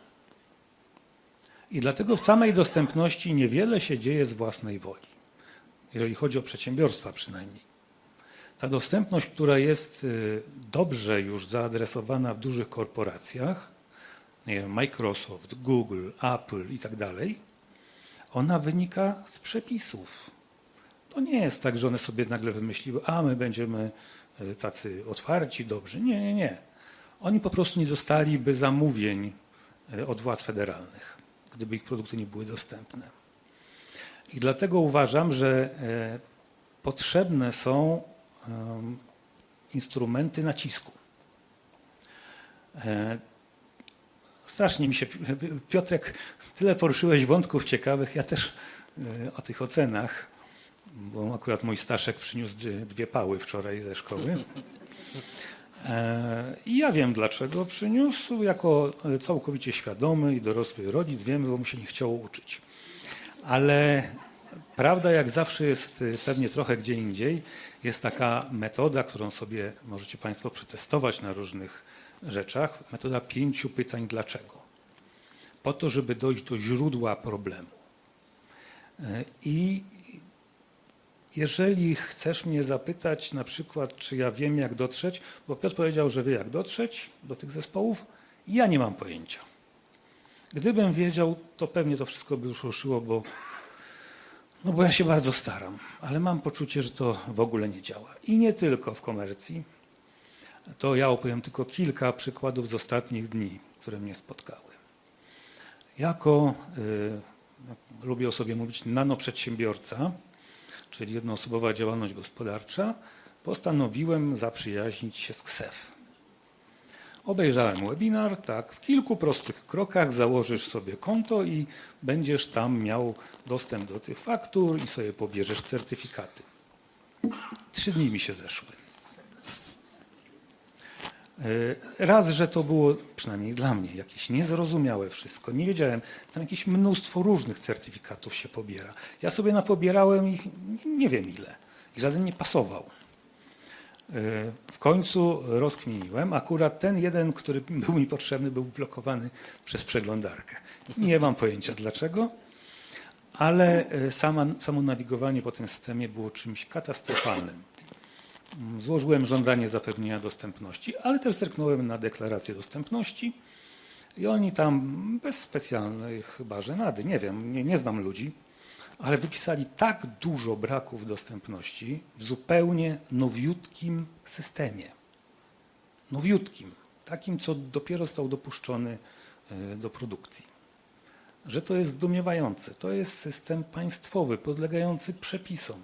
I dlatego w samej dostępności niewiele się dzieje z własnej woli. Jeżeli chodzi o przedsiębiorstwa przynajmniej. Ta dostępność, która jest dobrze już zaadresowana w dużych korporacjach, nie wiem, Microsoft, Google, Apple i tak dalej, ona wynika z przepisów. To nie jest tak, że one sobie nagle wymyśliły, a my będziemy tacy otwarci, dobrzy. Nie, nie, nie. Oni po prostu nie dostaliby zamówień od władz federalnych, gdyby ich produkty nie były dostępne. I dlatego uważam, że potrzebne są instrumenty nacisku. Strasznie mi się, Piotrek, tyle poruszyłeś wątków ciekawych, ja też o tych ocenach, bo akurat mój Staszek przyniósł dwie pały wczoraj ze szkoły. I ja wiem, dlaczego przyniósł. Jako całkowicie świadomy i dorosły rodzic wiem, bo mu się nie chciało uczyć. Ale prawda, jak zawsze, jest pewnie trochę gdzie indziej. Jest taka metoda, którą sobie możecie Państwo przetestować na różnych rzeczach. Metoda pięciu pytań dlaczego. Po to, żeby dojść do źródła problemu. I jeżeli chcesz mnie zapytać na przykład, czy ja wiem, jak dotrzeć, bo Piotr powiedział, że wie, jak dotrzeć do tych zespołów, ja nie mam pojęcia. Gdybym wiedział, to pewnie to wszystko by już ruszyło, bo, no bo ja się bardzo staram, ale mam poczucie, że to w ogóle nie działa. I nie tylko w komercji. To ja opowiem tylko kilka przykładów z ostatnich dni, które mnie spotkały. Jako, y, lubię o sobie mówić, nanoprzedsiębiorca, czyli jednoosobowa działalność gospodarcza, postanowiłem zaprzyjaźnić się z KSEF. Obejrzałem webinar, tak, w kilku prostych krokach założysz sobie konto i będziesz tam miał dostęp do tych faktur i sobie pobierzesz certyfikaty. trzy dni mi się zeszły. Raz, że to było, przynajmniej dla mnie, jakieś niezrozumiałe wszystko. Nie wiedziałem, tam jakieś mnóstwo różnych certyfikatów się pobiera. Ja sobie napobierałem ich nie wiem ile. I żaden nie pasował. W końcu rozkminiłem. Akurat ten jeden, który był mi potrzebny, był blokowany przez przeglądarkę. Nie mam pojęcia dlaczego, ale sama, samo nawigowanie po tym systemie było czymś katastrofalnym. Złożyłem żądanie zapewnienia dostępności, ale też zerknąłem na deklarację dostępności i oni tam bez specjalnej chyba żenady, nie wiem, nie, nie znam ludzi, ale wypisali tak dużo braków dostępności w zupełnie nowiutkim systemie. Nowiutkim, takim, co dopiero został dopuszczony do produkcji. Że to jest zdumiewające. To jest system państwowy, podlegający przepisom.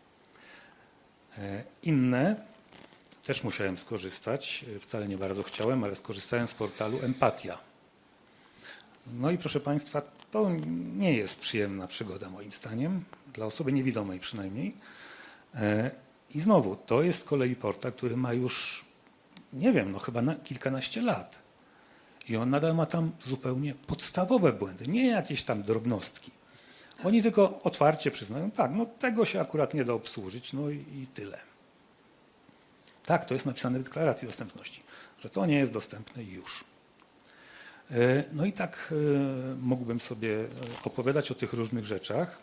Inne, też musiałem skorzystać, wcale nie bardzo chciałem, ale skorzystałem z portalu Empatia. No i proszę Państwa, to nie jest przyjemna przygoda moim zdaniem, dla osoby niewidomej przynajmniej. I znowu, to jest z kolei portal, który ma już, nie wiem, no chyba na kilkanaście lat. I on nadal ma tam zupełnie podstawowe błędy, nie jakieś tam drobnostki. Oni tylko otwarcie przyznają, tak, no tego się akurat nie da obsłużyć, no i, i tyle. Tak, to jest napisane w deklaracji dostępności, że to nie jest dostępne i już. No i tak mógłbym sobie opowiadać o tych różnych rzeczach.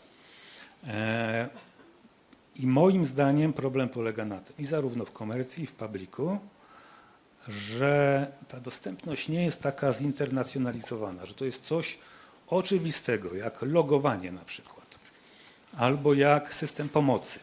I moim zdaniem problem polega na tym, i zarówno w komercji, i w publiku, że ta dostępność nie jest taka zinternacjonalizowana, że to jest coś oczywistego, jak logowanie na przykład, albo jak system pomocy.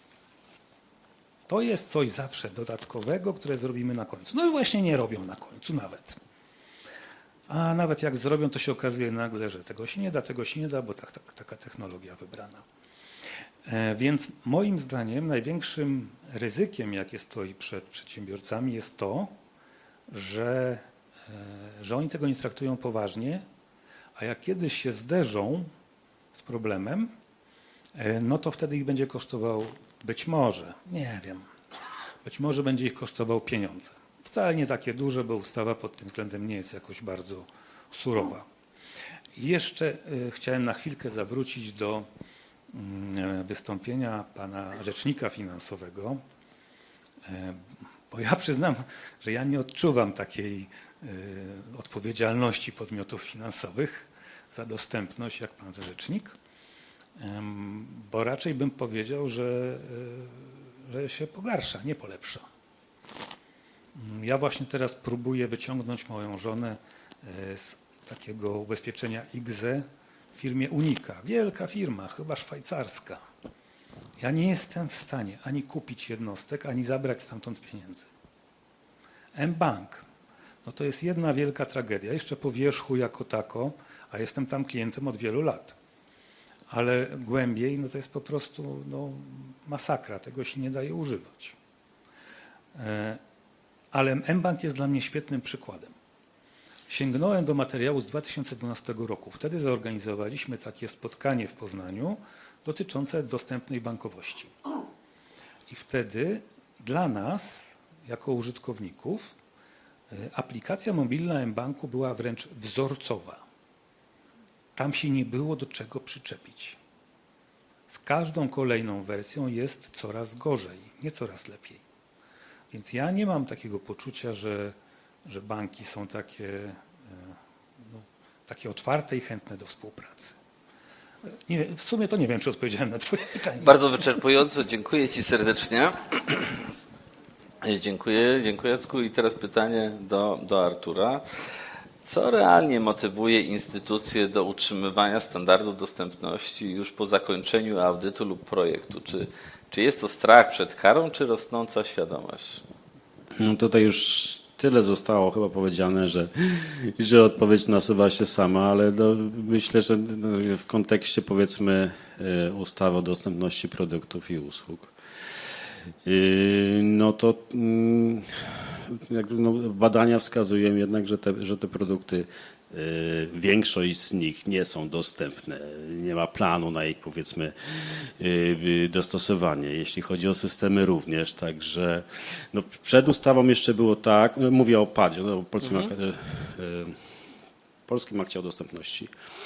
To jest coś zawsze dodatkowego, które zrobimy na końcu. No i właśnie nie robią na końcu nawet. A nawet jak zrobią, to się okazuje nagle, że tego się nie da, tego się nie da, bo tak, tak, taka technologia wybrana. E, więc moim zdaniem największym ryzykiem, jakie stoi przed przedsiębiorcami, jest to, że, e, że oni tego nie traktują poważnie, a jak kiedyś się zderzą z problemem, e, no to wtedy ich będzie kosztował być może, nie wiem, być może będzie ich kosztował pieniądze. Wcale nie takie duże, bo ustawa pod tym względem nie jest jakoś bardzo surowa. I jeszcze y, chciałem na chwilkę zawrócić do y, wystąpienia pana rzecznika finansowego, y, bo ja przyznam, że ja nie odczuwam takiej y, odpowiedzialności podmiotów finansowych za dostępność jak pan rzecznik, y, bo raczej bym powiedział, że, y, że się pogarsza, nie polepsza. Ja właśnie teraz próbuję wyciągnąć moją żonę z takiego ubezpieczenia I G Z E w firmie Unika. Wielka firma, chyba szwajcarska. Ja nie jestem w stanie ani kupić jednostek, ani zabrać stamtąd pieniędzy. mBank, no to jest jedna wielka tragedia. Jeszcze po wierzchu jako tako, a jestem tam klientem od wielu lat. Ale głębiej, no to jest po prostu no, masakra. Tego się nie daje używać. Ale mBank jest dla mnie świetnym przykładem. Sięgnąłem do materiału z dwa tysiące dwunastego roku. Wtedy zorganizowaliśmy takie spotkanie w Poznaniu dotyczące dostępnej bankowości. I wtedy dla nas, jako użytkowników, aplikacja mobilna mBanku była wręcz wzorcowa. Tam się nie było do czego przyczepić. Z każdą kolejną wersją jest coraz gorzej, nie coraz lepiej. Więc ja nie mam takiego poczucia, że, że banki są takie, no, takie otwarte i chętne do współpracy. Nie, w sumie to nie wiem, czy odpowiedziałem na twoje pytanie. Bardzo wyczerpująco. Dziękuję ci serdecznie. Dziękuję, dziękuję Jacku. I teraz pytanie do, do Artura. Co realnie motywuje instytucje do utrzymywania standardów dostępności już po zakończeniu audytu lub projektu? Czy, czy jest to strach przed karą, czy rosnąca świadomość? No tutaj już tyle zostało chyba powiedziane, że, że odpowiedź nasuwa się sama, ale no, myślę, że w kontekście powiedzmy ustawy o dostępności produktów i usług, no to no, badania wskazują jednak, że te, że te produkty Większość z nich nie są dostępne, nie ma planu na ich, powiedzmy, dostosowanie. Jeśli chodzi o systemy również, także no przed ustawą jeszcze było tak, mówię o padzie, no, polskim, mhm. polskim akcie o dostępności.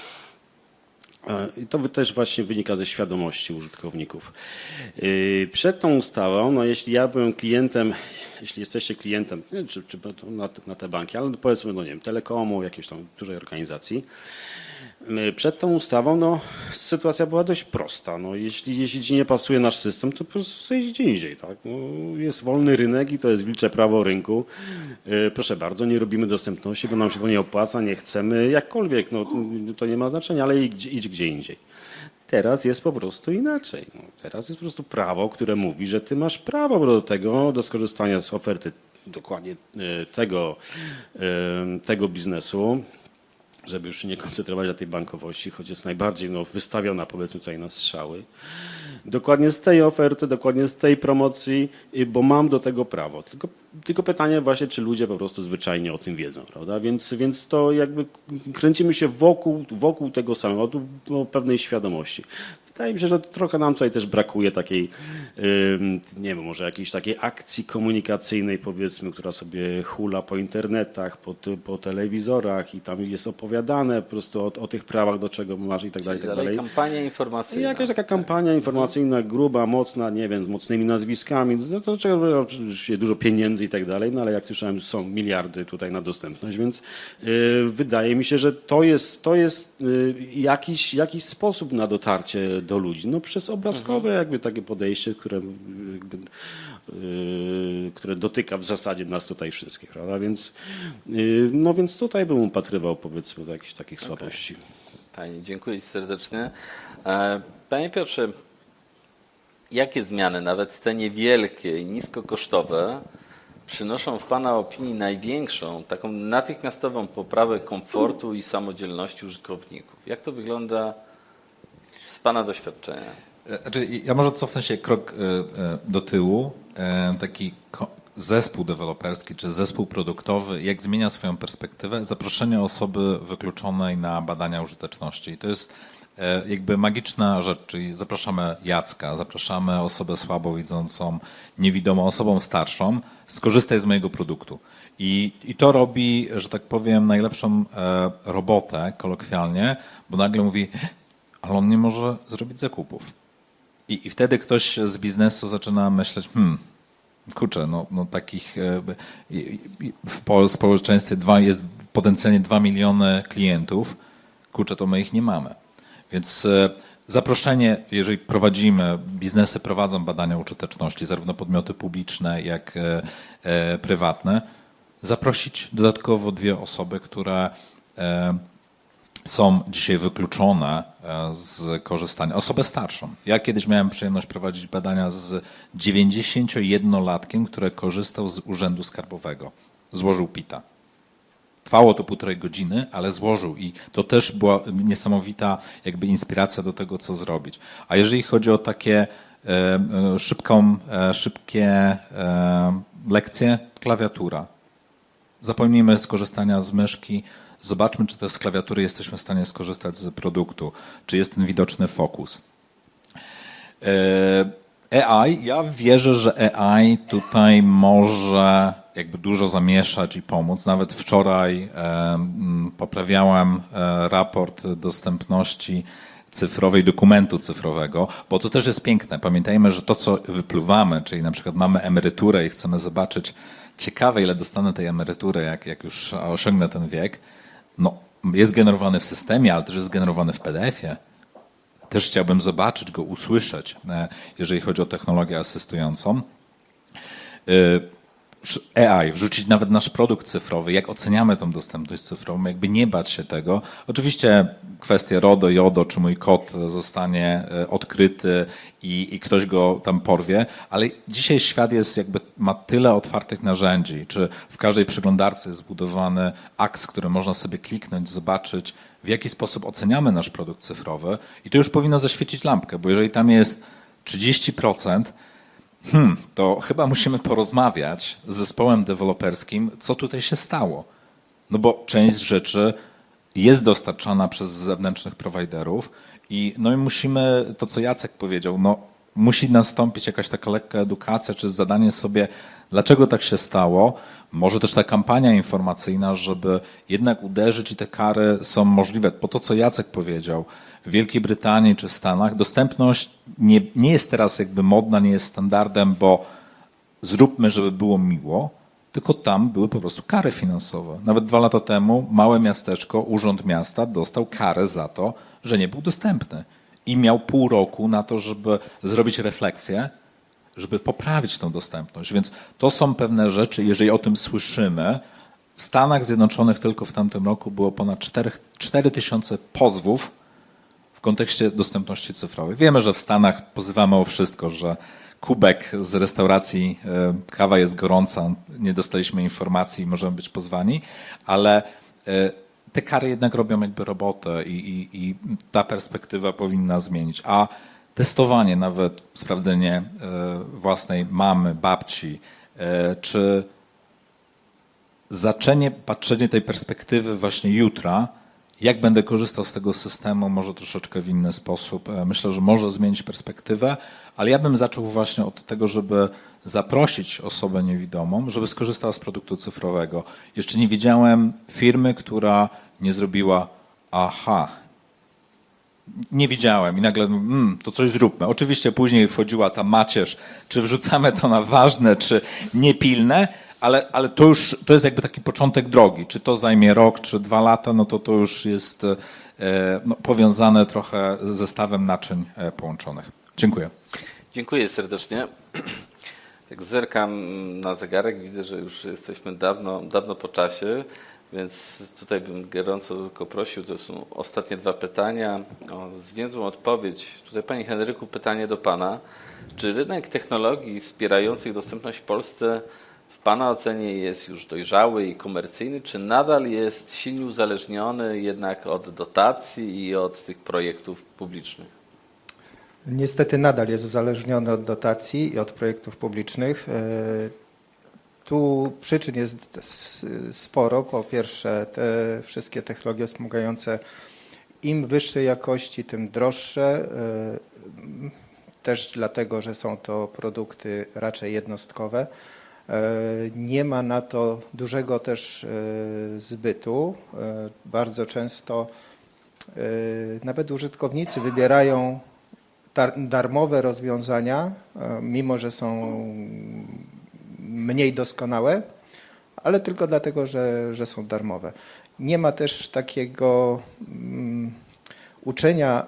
I to też właśnie wynika ze świadomości użytkowników. Przed tą ustawą, no jeśli ja byłem klientem, jeśli jesteście klientem, czy, czy na, na te banki, ale powiedzmy, no nie wiem, Telekomu, jakiejś tam dużej organizacji, przed tą ustawą, no sytuacja była dość prosta. No, jeśli, jeśli ci nie pasuje nasz system, to po prostu sobie gdzie indziej. Tak? No, jest wolny rynek i to jest wilcze prawo rynku. Proszę bardzo, nie robimy dostępności, bo nam się to nie opłaca, nie chcemy, jakkolwiek, no, to nie ma znaczenia, ale idź, idź gdzie indziej. Teraz jest po prostu inaczej. No, teraz jest po prostu prawo, które mówi, że ty masz prawo do tego, do skorzystania z oferty dokładnie tego, tego biznesu, żeby już się nie koncentrować na tej bankowości, choć jest najbardziej no, wystawiona, powiedzmy, tutaj na strzały. Dokładnie z tej oferty, dokładnie z tej promocji, bo mam do tego prawo. Tylko, tylko pytanie właśnie, czy ludzie po prostu zwyczajnie o tym wiedzą, prawda? Więc, więc to jakby kręcimy się wokół, wokół tego samego, o pewnej świadomości. Wydaje mi się, że trochę nam tutaj też brakuje takiej, nie wiem, może jakiejś takiej akcji komunikacyjnej, powiedzmy, która sobie hula po internetach, po, po telewizorach i tam jest opowiadane po prostu o, o tych prawach, do czego masz i tak dalej, i tak dalej. Kampania informacyjna. Jakaś taka kampania informacyjna, gruba, mocna, nie wiem, z mocnymi nazwiskami, do, do czego oczywiście dużo pieniędzy i tak dalej, no ale jak słyszałem, są miliardy tutaj na dostępność, więc yy, wydaje mi się, że to jest, to jest yy, jakiś, jakiś sposób na dotarcie do ludzi. No przez obrazkowe mhm. jakby takie podejście, które, jakby, yy, które dotyka w zasadzie nas tutaj wszystkich, prawda? Więc, yy, no więc tutaj bym upatrywał, powiedzmy, do jakichś takich okay. słabości. Panie, dziękuję Ci serdecznie. Panie Piotrze, jakie zmiany, nawet te niewielkie i niskokosztowe, przynoszą w Pana opinii największą, taką natychmiastową poprawę komfortu i samodzielności użytkowników? Jak to wygląda z Pana doświadczenia? Znaczy, ja może cofnę się krok do tyłu. Taki zespół deweloperski czy zespół produktowy, jak zmienia swoją perspektywę, zaproszenie osoby wykluczonej na badania użyteczności. I to jest jakby magiczna rzecz, czyli zapraszamy Jacka, zapraszamy osobę słabowidzącą, niewidomą, osobą starszą, skorzystaj z mojego produktu. I, I to robi, że tak powiem, najlepszą robotę kolokwialnie, bo nagle mówi, ale on nie może zrobić zakupów. I, i wtedy ktoś z biznesu zaczyna myśleć, hmm, kurczę, no, no takich w społeczeństwie dwa, jest potencjalnie dwa miliony klientów, kurczę, to my ich nie mamy. Więc zaproszenie, jeżeli prowadzimy, biznesy prowadzą badania użyteczności, zarówno podmioty publiczne, jak prywatne, zaprosić dodatkowo dwie osoby, które są dzisiaj wykluczone z korzystania. Osobę starszą. Ja kiedyś miałem przyjemność prowadzić badania z dziewięćdziesięciojednolatkiem, który korzystał z Urzędu Skarbowego. Złożył pita. Trwało to półtorej godziny, ale złożył i to też była niesamowita jakby inspiracja do tego, co zrobić. A jeżeli chodzi o takie e, szybką, e, szybkie e, lekcje, klawiatura. Zapomnijmy skorzystania z myszki. Zobaczmy, czy to z klawiatury jesteśmy w stanie skorzystać z produktu, czy jest ten widoczny fokus. A I, ja wierzę, że A I tutaj może jakby dużo zamieszać i pomóc. Nawet wczoraj poprawiałem raport dostępności cyfrowej, dokumentu cyfrowego, bo to też jest piękne. Pamiętajmy, że to, co wypluwamy, czyli na przykład mamy emeryturę i chcemy zobaczyć, ciekawe, ile dostanę tej emerytury, jak, jak już osiągnę ten wiek, no, jest generowany w systemie, ale też jest generowany w P D F-ie. Też chciałbym zobaczyć go, usłyszeć, jeżeli chodzi o technologię asystującą. A I, wrzucić nawet nasz produkt cyfrowy, jak oceniamy tą dostępność cyfrową, jakby nie bać się tego. Oczywiście kwestie RODO, JODO, czy mój kod zostanie odkryty i, i ktoś go tam porwie, ale dzisiaj świat jest jakby, ma tyle otwartych narzędzi, czy w każdej przeglądarce jest zbudowany aks, który można sobie kliknąć, zobaczyć, w jaki sposób oceniamy nasz produkt cyfrowy i to już powinno zaświecić lampkę, bo jeżeli tam jest trzydzieści procent, Hmm, to chyba musimy porozmawiać z zespołem deweloperskim, co tutaj się stało. No bo część rzeczy jest dostarczana przez zewnętrznych prowajderów i, no i musimy, to co Jacek powiedział, no, musi nastąpić jakaś taka lekka edukacja, czy zadanie sobie, dlaczego tak się stało. Może też ta kampania informacyjna, żeby jednak uderzyć i te kary są możliwe. Po to, co Jacek powiedział, w Wielkiej Brytanii czy w Stanach dostępność nie, nie jest teraz jakby modna, nie jest standardem, bo zróbmy, żeby było miło, tylko tam były po prostu kary finansowe. Nawet dwa lata temu małe miasteczko, urząd miasta dostał karę za to, że nie był dostępny. I miał pół roku na to, żeby zrobić refleksję, żeby poprawić tą dostępność. Więc to są pewne rzeczy, jeżeli o tym słyszymy. W Stanach Zjednoczonych tylko w tamtym roku było ponad cztery tysiące pozwów w kontekście dostępności cyfrowej. Wiemy, że w Stanach pozywamy o wszystko, że kubek z restauracji, kawa jest gorąca, nie dostaliśmy informacji i możemy być pozwani, ale te kary jednak robią jakby robotę i, i, i ta perspektywa powinna zmienić. A testowanie, nawet sprawdzenie własnej mamy, babci, czy zaczęcie patrzenie tej perspektywy właśnie jutra, jak będę korzystał z tego systemu, może troszeczkę w inny sposób. Myślę, że może zmienić perspektywę, ale ja bym zaczął właśnie od tego, żeby zaprosić osobę niewidomą, żeby skorzystała z produktu cyfrowego. Jeszcze nie widziałem firmy, która nie zrobiła aha. Nie widziałem i nagle mm, to coś zróbmy. Oczywiście później wchodziła ta macierz, czy wrzucamy to na ważne, czy niepilne, ale, ale to już to jest jakby taki początek drogi. Czy to zajmie rok, czy dwa lata, no to to już jest e, no, powiązane trochę z zestawem naczyń e, połączonych. Dziękuję. Dziękuję serdecznie. Tak zerkam na zegarek, widzę, że już jesteśmy dawno, dawno po czasie, więc tutaj bym gorąco tylko prosił, to są ostatnie dwa pytania o zwięzłą odpowiedź. Tutaj Panie Henryku, pytanie do Pana. Czy rynek technologii wspierających dostępność w Polsce w Pana ocenie jest już dojrzały i komercyjny, czy nadal jest silnie uzależniony jednak od dotacji i od tych projektów publicznych? Niestety nadal jest uzależniony od dotacji i od projektów publicznych. Tu przyczyn jest sporo. Po pierwsze, te wszystkie technologie wspomagające, im wyższej jakości, tym droższe. Też dlatego, że są to produkty raczej jednostkowe. Nie ma na to dużego też zbytu. Bardzo często nawet użytkownicy wybierają darmowe rozwiązania, mimo że są mniej doskonałe, ale tylko dlatego, że, że są darmowe. Nie ma też takiego um, uczenia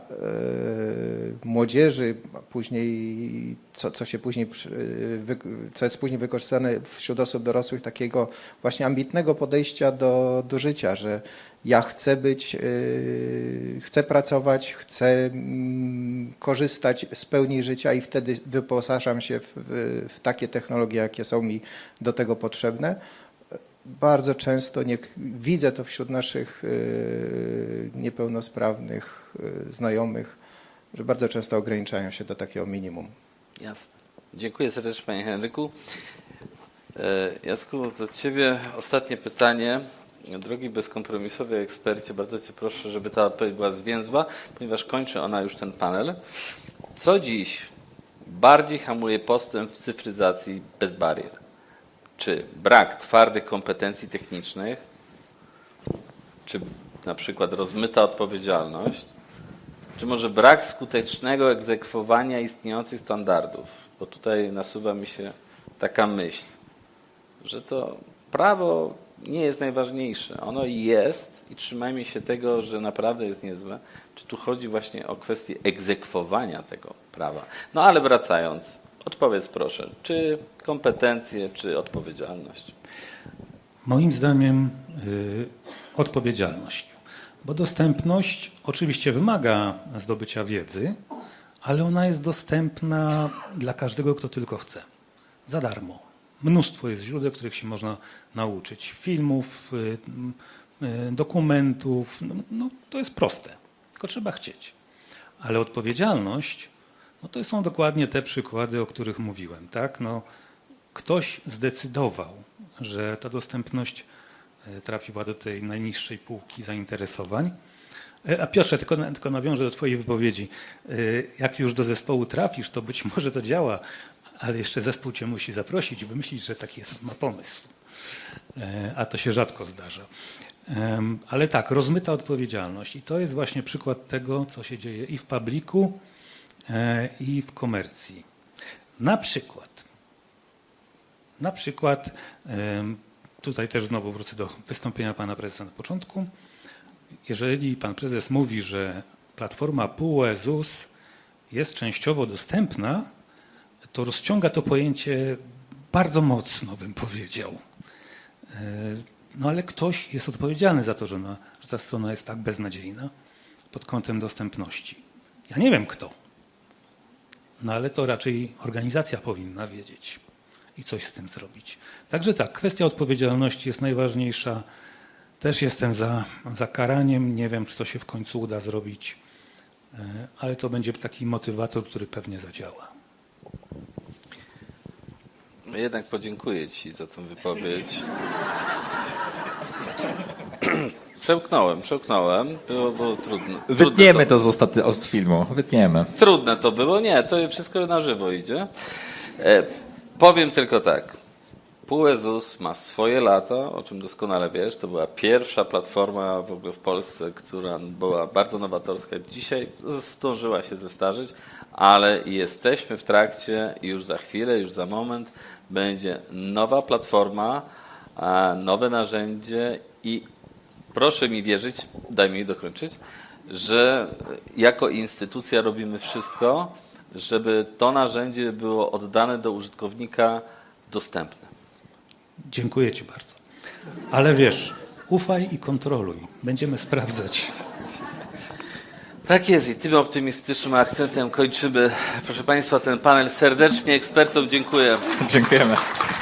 y, młodzieży, później, co, co się później, wy, co jest później wykorzystane wśród osób dorosłych, takiego właśnie ambitnego podejścia do, do życia, że ja chcę być, y, chcę pracować, chcę y, korzystać z pełni życia i wtedy wyposażam się w, w, w takie technologie, jakie są mi do tego potrzebne. Bardzo często nie, widzę to wśród naszych y, niepełnosprawnych y, znajomych, że bardzo często ograniczają się do takiego minimum. Jasne. Dziękuję serdecznie Panie Henryku. Jacku, do Ciebie ostatnie pytanie. Drogi bezkompromisowy ekspercie, bardzo Cię proszę, żeby ta odpowiedź była zwięzła, ponieważ kończy ona już ten panel. Co dziś bardziej hamuje postęp w cyfryzacji bez barier? Czy brak twardych kompetencji technicznych, czy na przykład rozmyta odpowiedzialność, czy może brak skutecznego egzekwowania istniejących standardów? Bo tutaj nasuwa mi się taka myśl, że to prawo nie jest najważniejsze. Ono jest i trzymajmy się tego, że naprawdę jest niezłe. Czy tu chodzi właśnie o kwestię egzekwowania tego prawa? No ale wracając, odpowiedz proszę, czy kompetencje, czy odpowiedzialność? Moim zdaniem y, odpowiedzialność. Bo dostępność oczywiście wymaga zdobycia wiedzy, ale ona jest dostępna dla każdego, kto tylko chce. Za darmo. Mnóstwo jest źródeł, których się można nauczyć. Filmów, y, y, dokumentów. No, no, to jest proste. Tylko trzeba chcieć. Ale odpowiedzialność, no to są dokładnie te przykłady, o których mówiłem. Tak? No, ktoś zdecydował, że ta dostępność e, trafiła do tej najniższej półki zainteresowań. E, A Piotrze, tylko, tylko nawiążę do twojej wypowiedzi. E, Jak już do zespołu trafisz, to być może to działa, ale jeszcze zespół cię musi zaprosić i wymyślić, że taki jest, ma pomysł. E, A to się rzadko zdarza. Em, Ale tak, rozmyta odpowiedzialność i to jest właśnie przykład tego, co się dzieje i w publiku, e, i w komercji. Na przykład, na przykład, em, tutaj też znowu wrócę do wystąpienia pana prezesa na początku. Jeżeli pan prezes mówi, że platforma P U E Z U S jest częściowo dostępna, to rozciąga to pojęcie bardzo mocno, bym powiedział. E, No ale ktoś jest odpowiedzialny za to, że, na, że ta strona jest tak beznadziejna pod kątem dostępności. Ja nie wiem kto. No ale to raczej organizacja powinna wiedzieć i coś z tym zrobić. Także tak, kwestia odpowiedzialności jest najważniejsza. Też jestem za, za karaniem. Nie wiem, czy to się w końcu uda zrobić, e, ale to będzie taki motywator, który pewnie zadziała. Jednak podziękuję ci za tę wypowiedź. Przełknąłem, przełknąłem. Było, było trudno. Wytniemy to, to z, ostatni, z filmu, wytniemy. Trudne to było. Nie, to wszystko na żywo idzie. E, powiem tylko tak. P U E Z U S ma swoje lata, o czym doskonale wiesz. To była pierwsza platforma w ogóle w Polsce, która była bardzo nowatorska. Dzisiaj zdążyła się zestarzeć, ale jesteśmy w trakcie i już za chwilę, już za moment będzie nowa platforma, nowe narzędzie i proszę mi wierzyć, daj mi dokończyć, że jako instytucja robimy wszystko, żeby to narzędzie było oddane do użytkownika dostępne. Dziękuję ci bardzo. Ale wiesz, ufaj i kontroluj. Będziemy sprawdzać. Tak jest i tym optymistycznym akcentem kończymy, proszę Państwa, ten panel. Serdecznie ekspertom dziękuję. Dziękujemy.